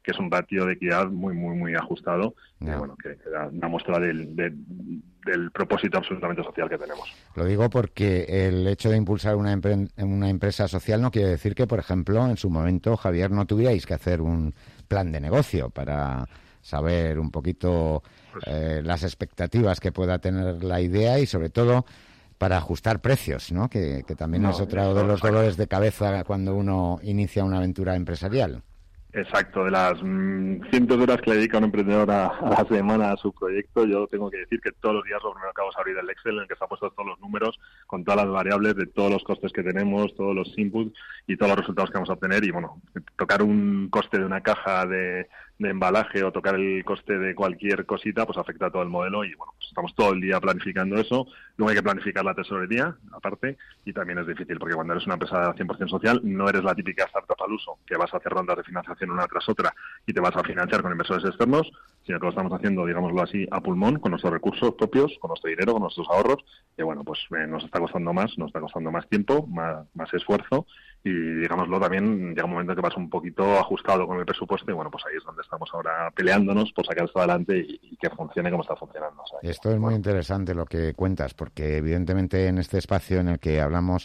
que es un ratio de equidad muy, muy, muy ajustado, yeah. y bueno, que, que da una muestra del, de, del propósito absolutamente social que tenemos. Lo digo porque el hecho de impulsar una, empre- una empresa social no quiere decir que, por ejemplo, en su momento, Javier, no tuvierais que hacer un plan de negocio para saber un poquito eh, las expectativas que pueda tener la idea y, sobre todo, para ajustar precios, ¿no? Que, que también no, es otro de los dolores de cabeza cuando uno inicia una aventura empresarial. Exacto, de las mmm, cientos de horas que le dedica un emprendedor a, a la semana a su proyecto, yo tengo que decir que todos los días lo primero que hago es abrir el Excel en el que están puestos todos los números, con todas las variables de todos los costes que tenemos, todos los inputs y todos los resultados que vamos a obtener. Y bueno, tocar un coste de una caja de, de embalaje o tocar el coste de cualquier cosita, pues afecta a todo el modelo y bueno, pues estamos todo el día planificando eso. Luego hay que planificar la tesorería, aparte, y también es difícil porque cuando eres una empresa cien por ciento social no eres la típica startup al uso, que vas a hacer rondas de financiación una tras otra y te vas a financiar con inversores externos, sino que lo estamos haciendo, digámoslo así, a pulmón, con nuestros recursos propios, con nuestro dinero, con nuestros ahorros, y bueno, pues eh, nos está costando más, nos está costando más tiempo, más, más esfuerzo, y digámoslo también, llega un momento que vas un poquito ajustado con el presupuesto, y bueno, pues ahí es donde estamos ahora peleándonos por sacar esto adelante y, y que funcione como está funcionando. O sea, esto es muy bueno. interesante lo que cuentas, porque evidentemente en este espacio en el que hablamos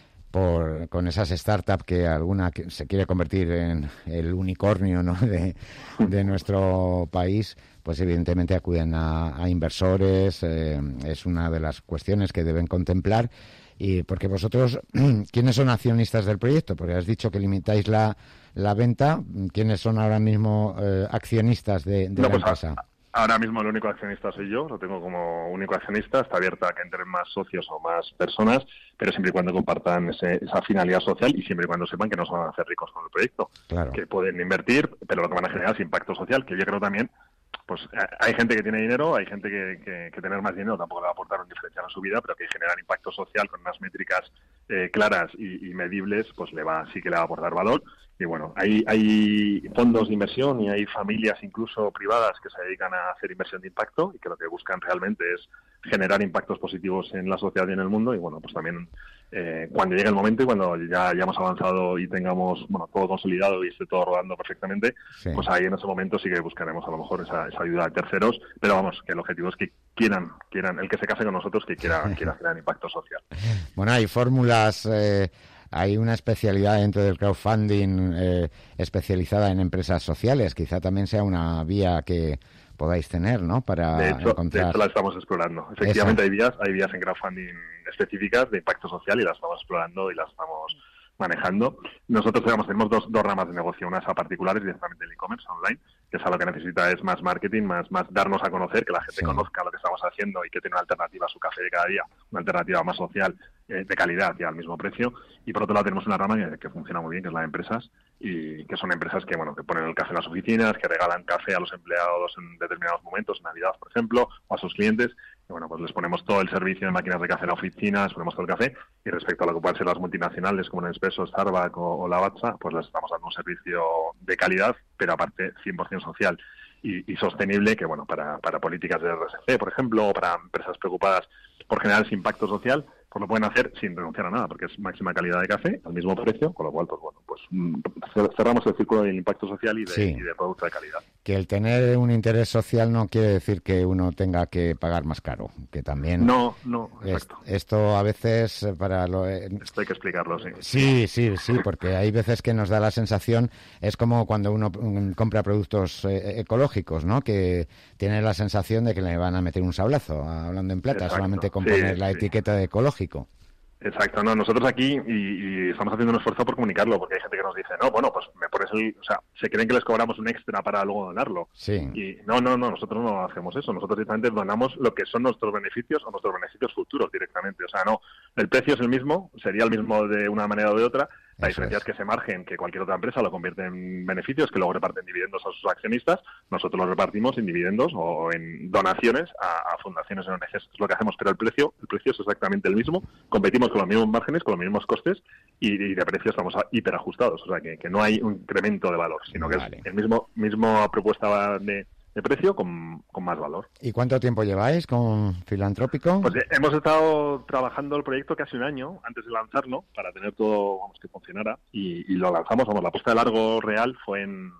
Por, con esas startups que alguna que se quiere convertir en el unicornio, ¿no? de, de nuestro país, pues evidentemente acuden a, a inversores, eh, es una de las cuestiones que deben contemplar. Y porque vosotros, ¿quiénes son accionistas del proyecto? Porque has dicho que limitáis la, la venta. ¿Quiénes son ahora mismo eh, accionistas de, de no, la pues empresa? A... Ahora mismo el único accionista soy yo, lo tengo como único accionista, está abierta a que entren más socios o más personas, pero siempre y cuando compartan ese, esa finalidad social y siempre y cuando sepan que no se van a hacer ricos con el proyecto, claro. que pueden invertir, pero lo que van a generar es impacto social, que yo creo también, pues hay gente que tiene dinero, hay gente que, que, que tener más dinero tampoco le va a aportar un diferencial a su vida, pero que generar impacto social con unas métricas eh, claras y, y medibles, pues le va sí que le va a aportar valor. Y bueno, hay, hay fondos de inversión y hay familias incluso privadas que se dedican a hacer inversión de impacto y que lo que buscan realmente es generar impactos positivos en la sociedad y en el mundo. Y bueno, pues también eh, cuando llegue el momento y cuando ya hayamos avanzado y tengamos bueno todo consolidado y esté todo rodando perfectamente, sí. pues ahí en ese momento sí que buscaremos a lo mejor esa, esa ayuda de terceros. Pero vamos, que el objetivo es que quieran, quieran el que se case con nosotros, que quiera, quiera generar impacto social. Bueno, hay fórmulas... Eh... Hay una especialidad dentro del crowdfunding eh, especializada en empresas sociales. Quizá también sea una vía que podáis tener, ¿no? Para de hecho, encontrar... de hecho la estamos explorando. Efectivamente Esa. hay vías, hay vías en crowdfunding específicas de impacto social y las estamos explorando y las estamos manejando. Nosotros digamos, tenemos dos, dos ramas de negocio, una es a particulares directamente el e-commerce online, que es a lo que necesita es más marketing, más, más darnos a conocer, que la gente sí. conozca lo que estamos haciendo y que tiene una alternativa a su café de cada día, una alternativa más social, eh, de calidad y al mismo precio. Y por otro lado tenemos una rama que, que funciona muy bien, que es la de empresas, y que son empresas que bueno que ponen el café en las oficinas, que regalan café a los empleados en determinados momentos, en Navidad, por ejemplo, o a sus clientes. Y bueno, pues les ponemos todo el servicio de máquinas de café en la oficina, les ponemos todo el café, y respecto a lo que pueden ser las multinacionales como Nespresso, Starbucks o, o Lavazza, pues les estamos dando un servicio de calidad, pero aparte cien por ciento social y, y sostenible, que bueno, para, para políticas de R S C, por ejemplo, o para empresas preocupadas por generar ese impacto social, pues lo pueden hacer sin renunciar a nada, porque es máxima calidad de café, al mismo precio, con lo cual, pues bueno, pues cerramos el círculo del impacto social y de, sí. y de producto de calidad. Que el tener un interés social no quiere decir que uno tenga que pagar más caro, que también... No, no, exacto. Es, esto a veces para lo... Esto hay que explicarlo, sí. Sí, sí, sí, porque hay veces que nos da la sensación, es como cuando uno compra productos eh, ecológicos, ¿no? Que tiene la sensación de que le van a meter un sablazo, hablando en plata, exacto. solamente con poner sí, la sí. etiqueta de ecológico. Exacto, no, nosotros aquí y, y estamos haciendo un esfuerzo por comunicarlo, porque hay gente que nos dice, no, bueno, pues me pones el, o sea, se creen que les cobramos un extra para luego donarlo. Sí. Y no, no, no, nosotros no hacemos eso, nosotros directamente donamos lo que son nuestros beneficios o nuestros beneficios futuros directamente, o sea, no, el precio es el mismo, sería el mismo de una manera o de otra. La Eso diferencia es. es que ese margen que cualquier otra empresa lo convierte en beneficios, que luego reparten dividendos a sus accionistas, nosotros los repartimos en dividendos o en donaciones a, a fundaciones en O N Ges. Es lo que hacemos, pero el precio el precio es exactamente el mismo. Competimos con los mismos márgenes, con los mismos costes y, y de precio estamos a, hiperajustados. O sea, que, que no hay un incremento de valor, sino que vale. es el mismo mismo propuesta de... de precio con, con más valor. ¿Y cuánto tiempo lleváis con Filantrópico? Pues eh, hemos estado trabajando el proyecto casi un año antes de lanzarlo para tener todo, vamos, que funcionara y, y lo lanzamos, vamos, la puesta de largo real fue en, en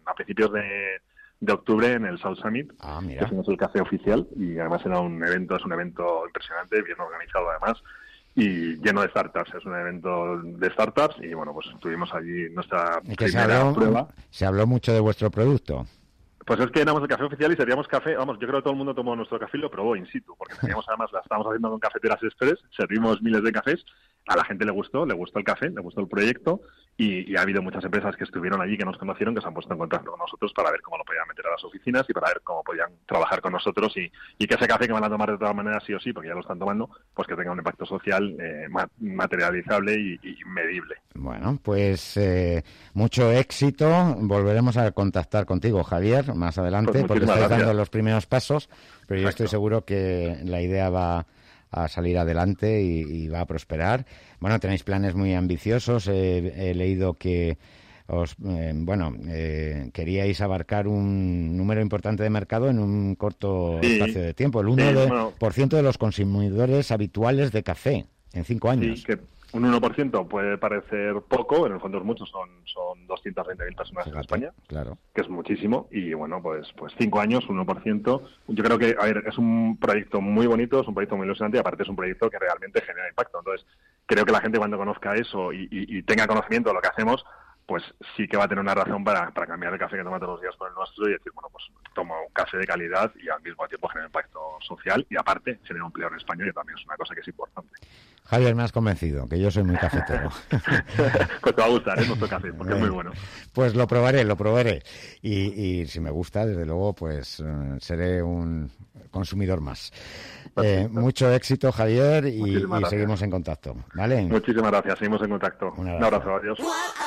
a principios de, de octubre en el South Summit, ah, mira. que hicimos el café oficial, y además era un evento, es un evento impresionante, bien organizado además, y lleno de startups. Es un evento de startups y bueno, pues tuvimos allí nuestra primera se habló, prueba. Se habló mucho de vuestro producto. Pues es que éramos el café oficial y servíamos café, vamos, yo creo que todo el mundo tomó nuestro café y lo probó in situ, porque teníamos además, la estábamos haciendo con cafeteras express, servimos miles de cafés, a la gente le gustó, le gustó el café, le gustó el proyecto y, y ha habido muchas empresas que estuvieron allí, que nos conocieron, que se han puesto en contacto con nosotros para ver cómo lo podían meter a las oficinas y para ver cómo podían trabajar con nosotros y, y que ese café que van a tomar de todas maneras sí o sí, porque ya lo están tomando, pues que tenga un impacto social eh, materializable y, y medible. Bueno, pues eh, mucho éxito. Volveremos a contactar contigo, Javier, más adelante, pues porque estás dando los primeros pasos, pero Exacto. yo estoy seguro que la idea va a salir adelante y, y va a prosperar. Bueno, tenéis planes muy ambiciosos. Eh, he leído que os, eh, bueno, eh, queríais abarcar un número importante de mercado en un corto sí. espacio de tiempo. El uno por ciento sí, de, bueno. por ciento de los consumidores habituales de café en cinco años. Sí, que un uno por ciento puede parecer poco, en el fondo es mucho, son, son doscientas veinte mil personas Fíjate, en España, claro. que es muchísimo, y bueno, pues pues cinco años, uno por ciento, yo creo que, a ver, es un proyecto muy bonito, es un proyecto muy ilusionante, y aparte es un proyecto que realmente genera impacto, entonces creo que la gente cuando conozca eso y, y, y tenga conocimiento de lo que hacemos, pues sí que va a tener una razón para, para cambiar el café que toma todos los días por el nuestro y decir, bueno, pues tomo un café de calidad y al mismo tiempo genera impacto social y aparte genera un empleo en España, que también es una cosa que es importante. Javier, me has convencido, que yo soy muy cafetero. Pues te va a gustar, ¿eh? Nuestro café, porque eh, es muy bueno. Pues lo probaré, lo probaré. Y, y si me gusta, desde luego, pues uh, seré un consumidor más. Eh, mucho éxito, Javier, y, y seguimos en contacto, ¿vale? Muchísimas gracias, seguimos en contacto. Un abrazo, un abrazo adiós.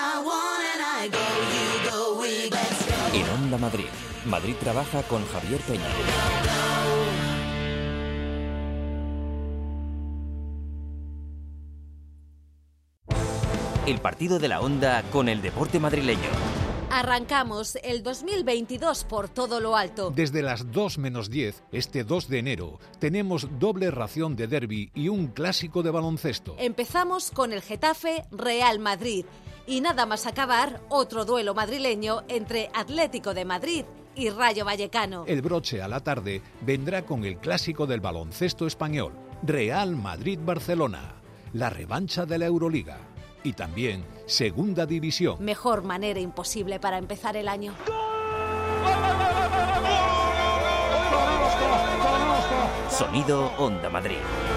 En Onda Madrid, Madrid trabaja con Javier Peña. El partido de la Onda con el deporte madrileño. Arrancamos el dos mil veintidós por todo lo alto. Desde las dos menos diez, este dos de enero, tenemos doble ración de derbi y un clásico de baloncesto. Empezamos con el Getafe Real Madrid y nada más acabar, otro duelo madrileño entre Atlético de Madrid y Rayo Vallecano. El broche a la tarde vendrá con el clásico del baloncesto español, Real Madrid-Barcelona, la revancha de la Euroliga. Y también Segunda División. Mejor manera imposible para empezar el año. Sonido Onda Madrid.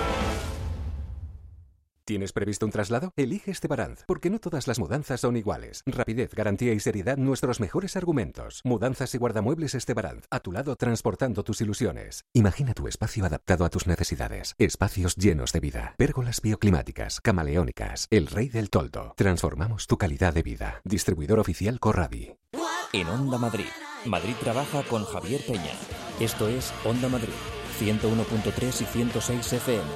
¿Tienes previsto un traslado? Elige Estebaranz, porque no todas las mudanzas son iguales. Rapidez, garantía y seriedad, nuestros mejores argumentos. Mudanzas y guardamuebles Estebaranz, a tu lado transportando tus ilusiones. Imagina tu espacio adaptado a tus necesidades. Espacios llenos de vida. Pérgolas bioclimáticas, camaleónicas. El rey del toldo. Transformamos tu calidad de vida. Distribuidor oficial Corradi. En Onda Madrid, Madrid trabaja con Javier Peña. Esto es Onda Madrid, ciento uno punto tres y ciento seis F M.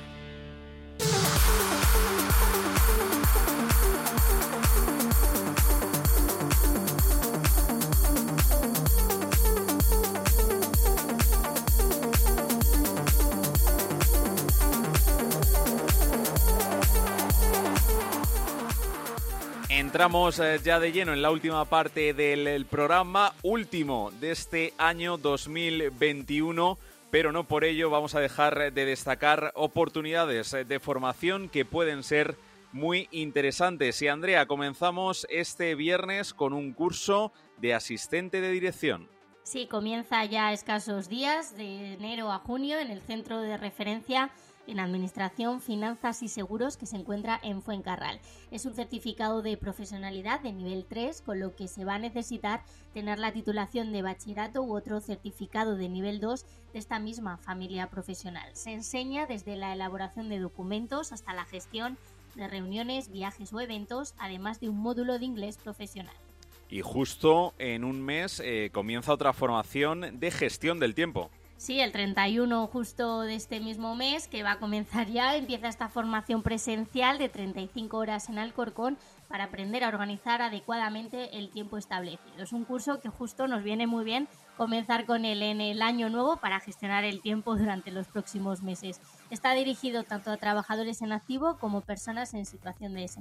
Entramos eh, ya de lleno en la última parte del el programa, último de este año dos mil veintiuno, pero no por ello vamos a dejar de destacar oportunidades de formación que pueden ser muy interesantes. Y Andrea, comenzamos este viernes con un curso de asistente de dirección. Sí, comienza ya a escasos días, de enero a junio, en el Centro de Referencia en Administración, Finanzas y Seguros, que se encuentra en Fuencarral. Es un certificado de profesionalidad de nivel tres, con lo que se va a necesitar tener la titulación de bachillerato u otro certificado de nivel dos de esta misma familia profesional. Se enseña desde la elaboración de documentos hasta la gestión de reuniones, viajes o eventos, además de un módulo de inglés profesional. Y justo en un mes eh, comienza otra formación de gestión del tiempo. Sí, el treinta y uno justo de este mismo mes, que va a comenzar ya, empieza esta formación presencial de treinta y cinco horas en Alcorcón para aprender a organizar adecuadamente el tiempo establecido. Es un curso que justo nos viene muy bien comenzar con él en el año nuevo para gestionar el tiempo durante los próximos meses. Está dirigido tanto a trabajadores en activo como personas en situación de desempleo.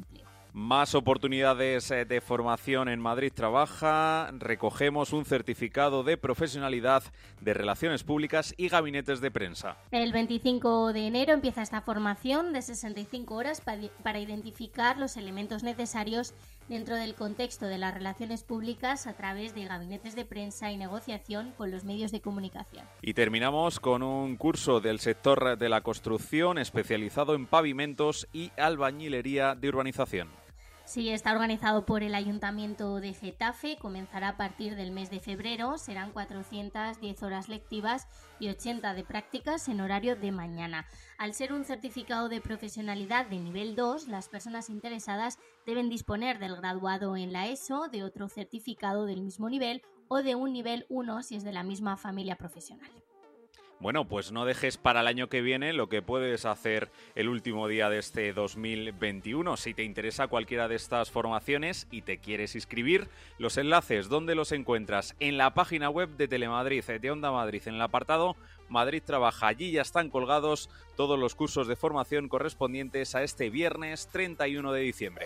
Más oportunidades de formación en Madrid Trabaja. Recogemos un certificado de profesionalidad de relaciones públicas y gabinetes de prensa. El veinticinco de enero empieza esta formación de sesenta y cinco horas para identificar los elementos necesarios dentro del contexto de las relaciones públicas a través de gabinetes de prensa y negociación con los medios de comunicación. Y terminamos con un curso del sector de la construcción especializado en pavimentos y albañilería de urbanización. Sí, está organizado por el Ayuntamiento de Getafe, comenzará a partir del mes de febrero, serán cuatrocientas diez horas lectivas y ochenta de prácticas en horario de mañana. Al ser un certificado de profesionalidad de nivel dos, las personas interesadas deben disponer del graduado en la ESO, de otro certificado del mismo nivel o de un nivel uno si es de la misma familia profesional. Bueno, pues no dejes para el año que viene lo que puedes hacer el último día de este dos mil veintiuno. Si te interesa cualquiera de estas formaciones y te quieres inscribir, los enlaces, ¿dónde los encuentras? En la página web de Telemadrid, de Onda Madrid, en el apartado Madrid Trabaja. Allí ya están colgados todos los cursos de formación correspondientes a este viernes treinta y uno de diciembre.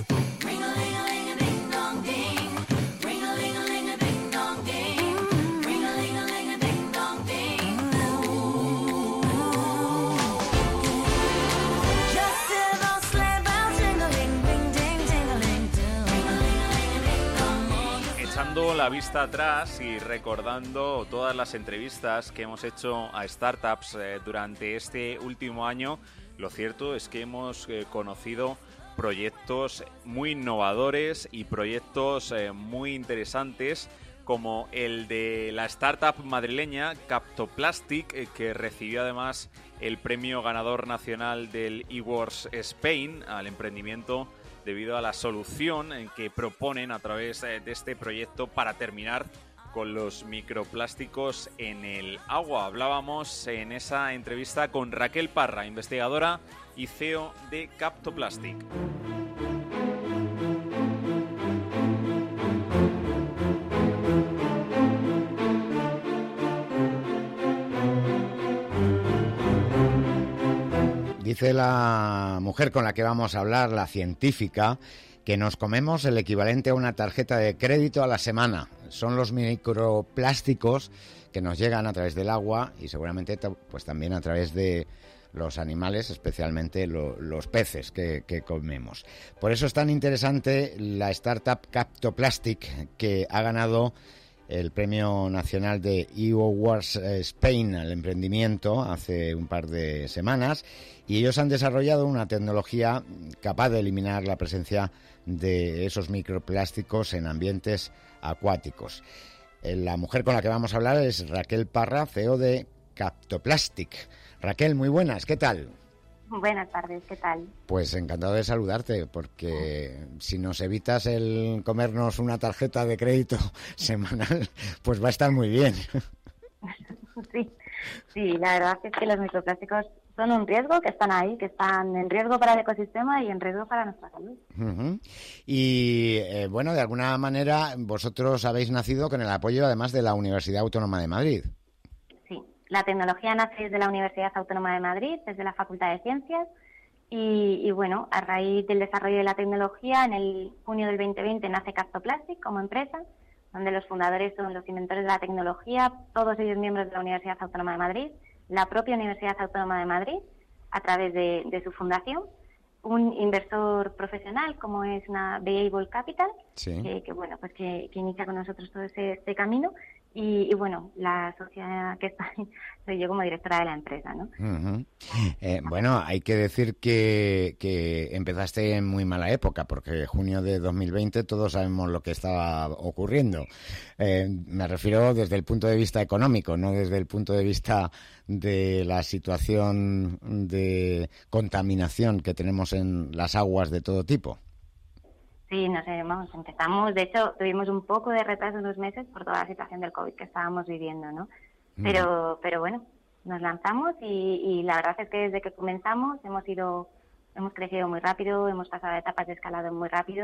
Echando la vista atrás y recordando todas las entrevistas que hemos hecho a startups eh, durante este último año, lo cierto es que hemos eh, conocido proyectos muy innovadores y proyectos eh, muy interesantes, como el de la startup madrileña Captoplastic, eh, que recibió además el premio ganador nacional del eWorks Spain al emprendimiento debido a la solución que proponen a través de este proyecto para terminar con los microplásticos en el agua. Hablábamos en esa entrevista con Raquel Parra, investigadora y C E O de Captoplastic. Dice la mujer con la que vamos a hablar, la científica, que nos comemos el equivalente a una tarjeta de crédito a la semana. Son los microplásticos que nos llegan a través del agua y seguramente pues también a través de los animales, especialmente lo, los peces que, que comemos. Por eso es tan interesante la startup Captoplastic, que ha ganado el Premio Nacional de eWorks Spain al emprendimiento hace un par de semanas, y ellos han desarrollado una tecnología capaz de eliminar la presencia de esos microplásticos en ambientes acuáticos. La mujer con la que vamos a hablar es Raquel Parra, C E O de Captoplastic. Raquel, muy buenas, ¿qué tal? Buenas tardes, ¿qué tal? Pues encantado de saludarte, porque si nos evitas el comernos una tarjeta de crédito semanal, pues va a estar muy bien. Sí, sí, la verdad es que los microplásticos son un riesgo, que están ahí, que están en riesgo para el ecosistema y en riesgo para nuestra salud. Uh-huh. Y eh, bueno, de alguna manera vosotros habéis nacido con el apoyo además de la Universidad Autónoma de Madrid. La tecnología nace desde la Universidad Autónoma de Madrid, desde la Facultad de Ciencias, y, y bueno, a raíz del desarrollo de la tecnología, en el junio del veinte veinte nace Captoplastic como empresa, donde los fundadores son los inventores de la tecnología, todos ellos miembros de la Universidad Autónoma de Madrid, la propia Universidad Autónoma de Madrid, a través de, de su fundación, un inversor profesional como es una Beable Capital, sí. que, que bueno, pues que, que inicia con nosotros todo ese, este camino. Y, y bueno, la sociedad que está ahí soy yo como directora de la empresa, ¿no? Uh-huh. Eh, bueno, hay que decir que, que empezaste en muy mala época, porque junio de dos mil veinte todos sabemos lo que estaba ocurriendo. Eh, me refiero desde el punto de vista económico, no desde el punto de vista de la situación de contaminación que tenemos en las aguas de todo tipo. Sí, no sé, vamos, empezamos, de hecho, tuvimos un poco de retraso unos meses por toda la situación del COVID que estábamos viviendo, ¿no? Pero, pero bueno, nos lanzamos y, y la verdad es que desde que comenzamos hemos ido, hemos crecido muy rápido, hemos pasado etapas de escalado muy rápido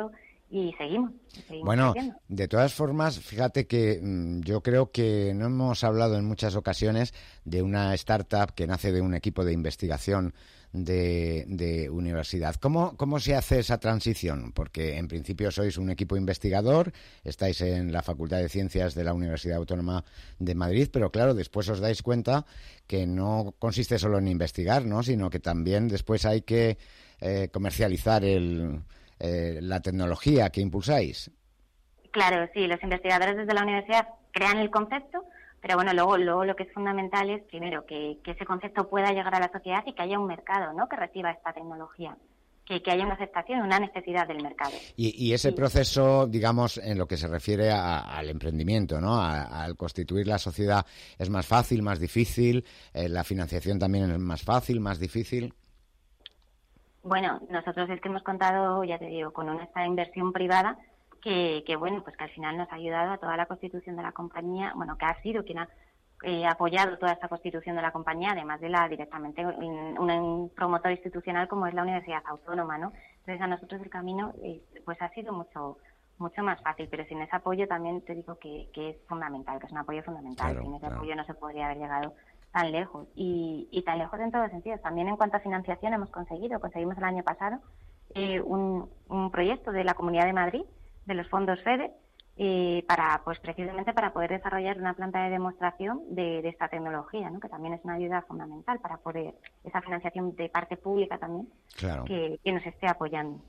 y seguimos. seguimos bueno, creciendo. De todas formas, fíjate que mmm, yo creo que no hemos hablado en muchas ocasiones de una startup que nace de un equipo de investigación de, de universidad. ¿Cómo, ¿Cómo se hace esa transición? Porque en principio sois un equipo investigador, estáis en la Facultad de Ciencias de la Universidad Autónoma de Madrid, pero claro, después os dais cuenta que no consiste solo en investigar, ¿no? Sino que también después hay que eh, comercializar el, eh, la tecnología que impulsáis. Claro, sí, los investigadores desde la universidad crean el concepto, pero bueno, luego, luego lo que es fundamental es, primero, que, que ese concepto pueda llegar a la sociedad y que haya un mercado, ¿no?, que reciba esta tecnología, que, que haya una aceptación, una necesidad del mercado. Y, y ese sí. proceso, digamos, en lo que se refiere a, al emprendimiento, ¿no?, a, al constituir la sociedad, ¿es más fácil, más difícil? Eh, ¿La financiación también es más fácil, más difícil? Bueno, nosotros es que hemos contado, ya te digo, con una esta inversión privada que, que, bueno, pues que al final nos ha ayudado a toda la constitución de la compañía, bueno, que ha sido quien ha eh, apoyado toda esta constitución de la compañía, además de la directamente un, un promotor institucional como es la Universidad Autónoma, ¿no? Entonces a nosotros el camino eh, pues ha sido mucho mucho más fácil, pero sin ese apoyo también te digo que, que es fundamental, que es un apoyo fundamental, claro, sin ese claro. apoyo no se podría haber llegado tan lejos y, y tan lejos en todos los sentidos. También en cuanto a financiación hemos conseguido, conseguimos el año pasado eh, un, un proyecto de la Comunidad de Madrid, de los fondos FEDER, eh, para, pues precisamente para poder desarrollar una planta de demostración de, de esta tecnología, ¿no?, que también es una ayuda fundamental para poder, esa financiación de parte pública también, claro. que, que nos esté apoyando.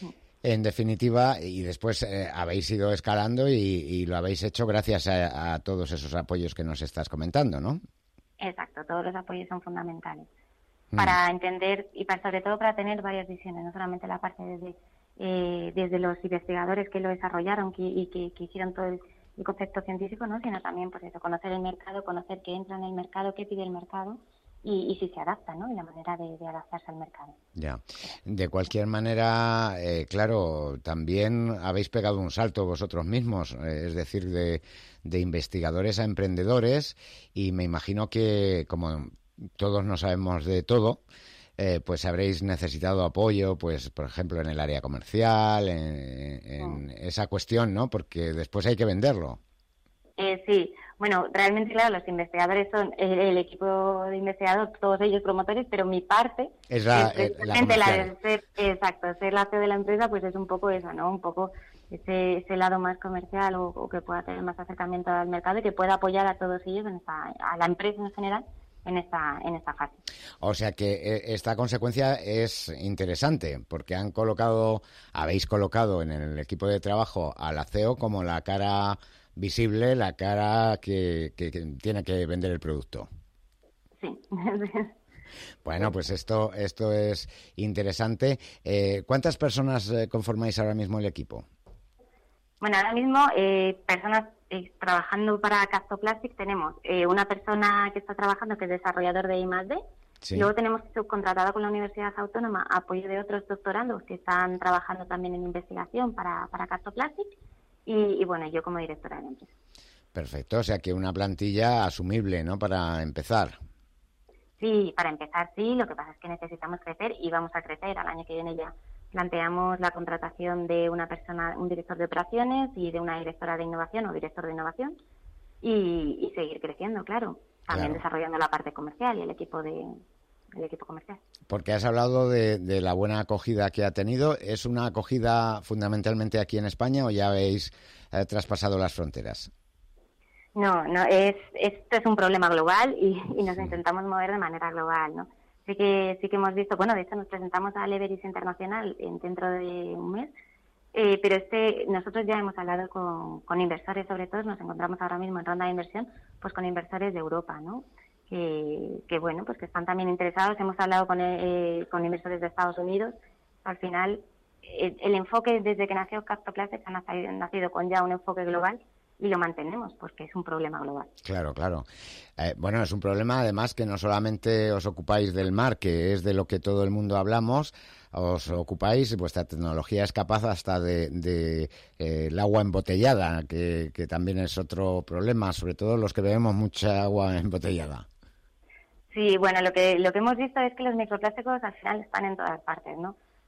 En definitiva, y después eh, habéis ido escalando y, y lo habéis hecho gracias a, a todos esos apoyos que nos estás comentando, ¿no? Exacto, todos los apoyos son fundamentales mm. para entender y para, sobre todo para tener varias visiones, no solamente la parte desde eh, desde los investigadores que lo desarrollaron que, y que, que hicieron todo el, el concepto científico, ¿no?, sino también pues eso, conocer el mercado, conocer qué entra en el mercado, qué pide el mercado y, y si se adapta, ¿no?, y la manera de, de adaptarse al mercado. Ya, de cualquier manera, eh, claro, también habéis pegado un salto vosotros mismos, eh, es decir, de, de investigadores a emprendedores, y me imagino que, como todos no sabemos de todo, eh, pues habréis necesitado apoyo, pues por ejemplo, en el área comercial, en, en oh. esa cuestión, ¿no?, porque después hay que venderlo. Eh, sí. Bueno, realmente, claro, los investigadores son el, el equipo de investigadores, todos ellos promotores, pero mi parte es la, es la, la de ser, exacto, ser la C E O de la empresa, pues es un poco eso, ¿no? Un poco ese, ese lado más comercial o, o que pueda tener más acercamiento al mercado y que pueda apoyar a todos ellos, en esta, a la empresa en general, en esta, en esta fase. O sea que esta consecuencia es interesante, porque han colocado, habéis colocado en el equipo de trabajo a la C E O como la cara visible, la cara que, que, que tiene que vender el producto. Sí. Bueno, pues esto esto es interesante. Eh, ¿Cuántas personas eh, conformáis ahora mismo el equipo? Bueno, ahora mismo eh, personas eh, trabajando para Castoplastic tenemos eh, una persona que está trabajando que es desarrollador de I más D. Sí. Luego tenemos subcontratada con la Universidad Autónoma apoyo de otros doctorandos que están trabajando también en investigación para, para Castoplastic. Y, y bueno, yo como directora de la empresa. Perfecto, o sea que una plantilla asumible, ¿no?, para empezar. Sí, para empezar sí, lo que pasa es que necesitamos crecer y vamos a crecer. Al año que viene ya planteamos la contratación de una persona, un director de operaciones y de una directora de innovación o director de innovación y, y seguir creciendo, claro. También claro. desarrollando la parte comercial y el equipo de... el equipo comercial. Porque has hablado de, de la buena acogida que ha tenido. ¿Es una acogida fundamentalmente aquí en España o ya habéis eh, traspasado las fronteras? No, no, es esto es un problema global y, y nos sí. intentamos mover de manera global, ¿no? Sí que sí que hemos visto, bueno, de hecho nos presentamos a Leveris Internacional en, dentro de un mes, eh, pero este nosotros ya hemos hablado con, con inversores, sobre todo nos encontramos ahora mismo en ronda de inversión, pues con inversores de Europa, ¿no? Que, que bueno, pues que están también interesados. Hemos hablado con, eh, con inversores de Estados Unidos. Al final, el, el enfoque desde que nació Castoplastic ha nacido, nacido con ya un enfoque global y lo mantenemos porque es un problema global. Claro, claro. Eh, bueno, es un problema además que no solamente os ocupáis del mar, que es de lo que todo el mundo hablamos, os ocupáis, vuestra tecnología es capaz hasta de, de eh, el agua embotellada, que, que también es otro problema, sobre todo los que bebemos mucha agua embotellada. Sí, bueno, lo que lo que hemos visto es que los microplásticos al final están en todas partes, ¿no?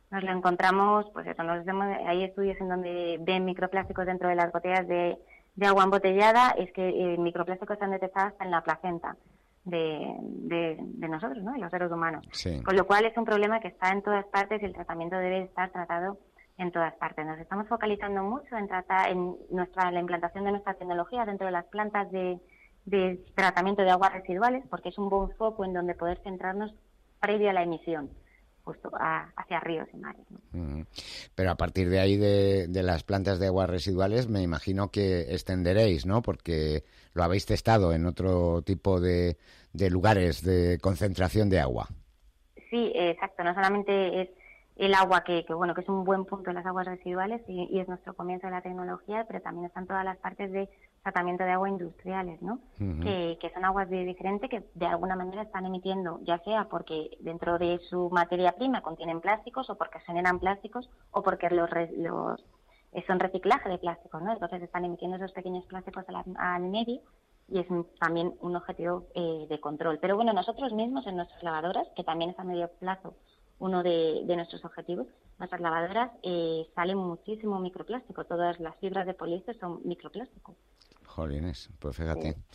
nos lo encontramos, pues eso, nos hacemos, hay estudios en donde ven microplásticos dentro de las botellas de, de agua embotellada, es que eh, microplásticos están detectados hasta en la placenta de, de, de nosotros, ¿no?, de los seres humanos. Sí. Con lo cual es un problema que está en todas partes y el tratamiento debe estar tratado en todas partes. Nos estamos focalizando mucho en tratar en nuestra la implantación de nuestra tecnología dentro de las plantas de, de tratamiento de aguas residuales, porque es un buen foco en donde poder centrarnos previo a la emisión, justo a, hacia ríos y mares, ¿no? Pero a partir de ahí, de, de las plantas de aguas residuales, me imagino que extenderéis, ¿no? Porque lo habéis testado en otro tipo de, de lugares de concentración de agua. Sí, exacto. No solamente es el agua, que, que bueno, que es un buen punto de las aguas residuales y, y es nuestro comienzo de la tecnología, pero también están todas las partes de tratamiento de agua industriales, ¿no? Uh-huh. Que, que son aguas de diferente que de alguna manera están emitiendo, ya sea porque dentro de su materia prima contienen plásticos o porque generan plásticos o porque los, los son reciclaje de plásticos, ¿no? Entonces están emitiendo esos pequeños plásticos al, al medio y es un, también un objetivo eh, de control. Pero bueno, nosotros mismos en nuestras lavadoras, que también es a medio plazo uno de, de nuestros objetivos, nuestras lavadoras eh, salen muchísimo microplástico, todas las fibras de poliéster son microplástico. Jolines, pues fíjate. Sí.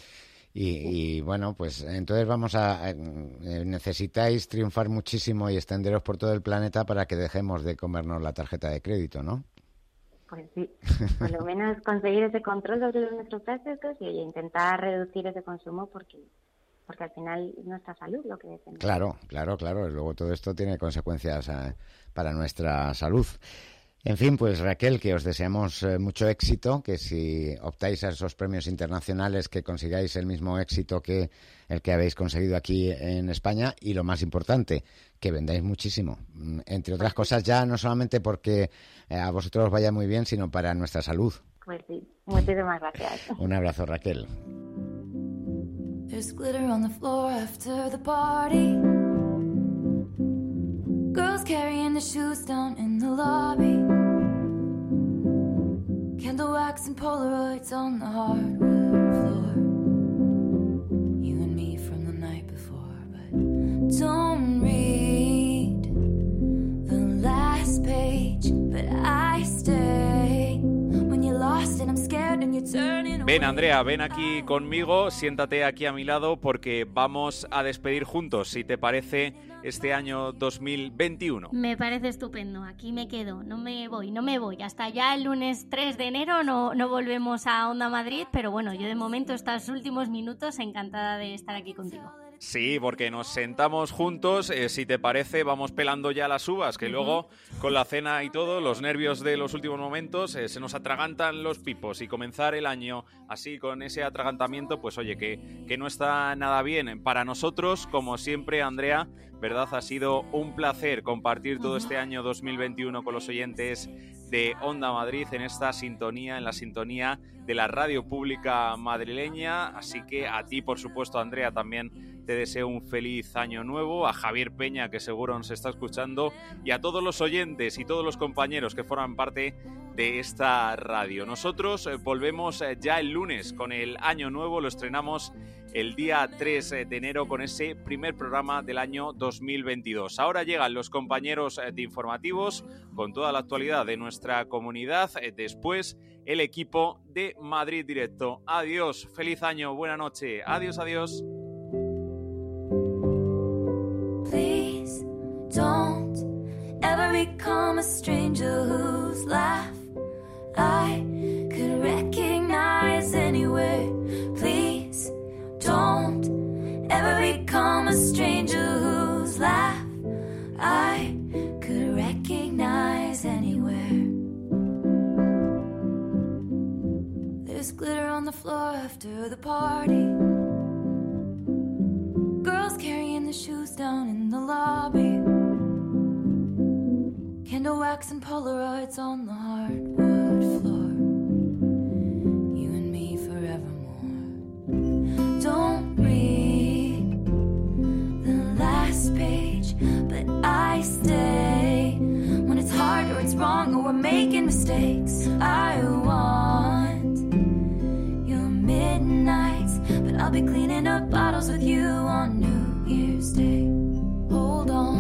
Y, y bueno, pues entonces vamos a, a... necesitáis triunfar muchísimo y extenderos por todo el planeta para que dejemos de comernos la tarjeta de crédito, ¿no? Pues sí, por lo menos conseguir ese control sobre los microplásticos y oye, intentar reducir ese consumo porque porque al final es nuestra salud lo que decimos. Claro, claro, claro. Y luego todo esto tiene consecuencias eh, para nuestra salud. En fin, pues Raquel, que os deseamos eh, mucho éxito, que si optáis a esos premios internacionales que consigáis el mismo éxito que el que habéis conseguido aquí en España y lo más importante, que vendáis muchísimo. Entre otras cosas ya no solamente porque eh, a vosotros os vaya muy bien, sino para nuestra salud. Pues sí, muchísimas gracias. Un abrazo, Raquel. There's glitter on the floor after the party. Girls carrying the shoes down in the lobby. Candle wax and Polaroids on the hardwood floor. You and me from the night before, but don't read the last page, but I stay. When you're lost and I'm scared and you're turning away. Ven, Andrea, ven aquí conmigo, siéntate aquí a mi lado porque vamos a despedir juntos, si te parece, este año dos mil veintiuno. Me parece estupendo, aquí me quedo, no me voy, no me voy. Hasta ya el lunes tres de enero no, no volvemos a Onda Madrid, pero bueno, yo de momento estos últimos minutos encantada de estar aquí contigo. Sí, porque nos sentamos juntos, eh, si te parece, vamos pelando ya las uvas, que uh-huh. luego con la cena y todo, los nervios de los últimos momentos, eh, se nos atragantan los pipos y comenzar el año así con ese atragantamiento, pues oye, que, que no está nada bien. Para nosotros, como siempre, Andrea, verdad, ha sido un placer compartir todo uh-huh. este año dos mil veintiuno con los oyentes de Onda Madrid en esta sintonía, en la sintonía de la radio pública madrileña, así que a ti, por supuesto, Andrea, también te deseo un feliz año nuevo, a Javier Peña, que seguro nos está escuchando, y a todos los oyentes y todos los compañeros que forman parte de esta radio. Nosotros eh, volvemos eh, ya el lunes con el año nuevo, lo estrenamos el día tres de enero con ese primer programa del año dos mil veintidós. Ahora llegan los compañeros eh, de informativos con toda la actualidad de nuestra comunidad, eh, después el equipo de Madrid Directo. Adiós, feliz año, buena noche, adiós, adiós. Please don't ever become a stranger whose laugh I could recognize anywhere. Please don't ever become a stranger whose laugh I could recognize anywhere. There's glitter on the floor after the party. Girls carrying the shoes down in the lobby. Candle wax and Polaroids on the hardwood floor. You and me forevermore. Don't read the last page, but I stay. When it's hard or it's wrong or we're making mistakes, I want your midnights, but I'll be cleaning up bottles with you on New Year's Day. Hold on.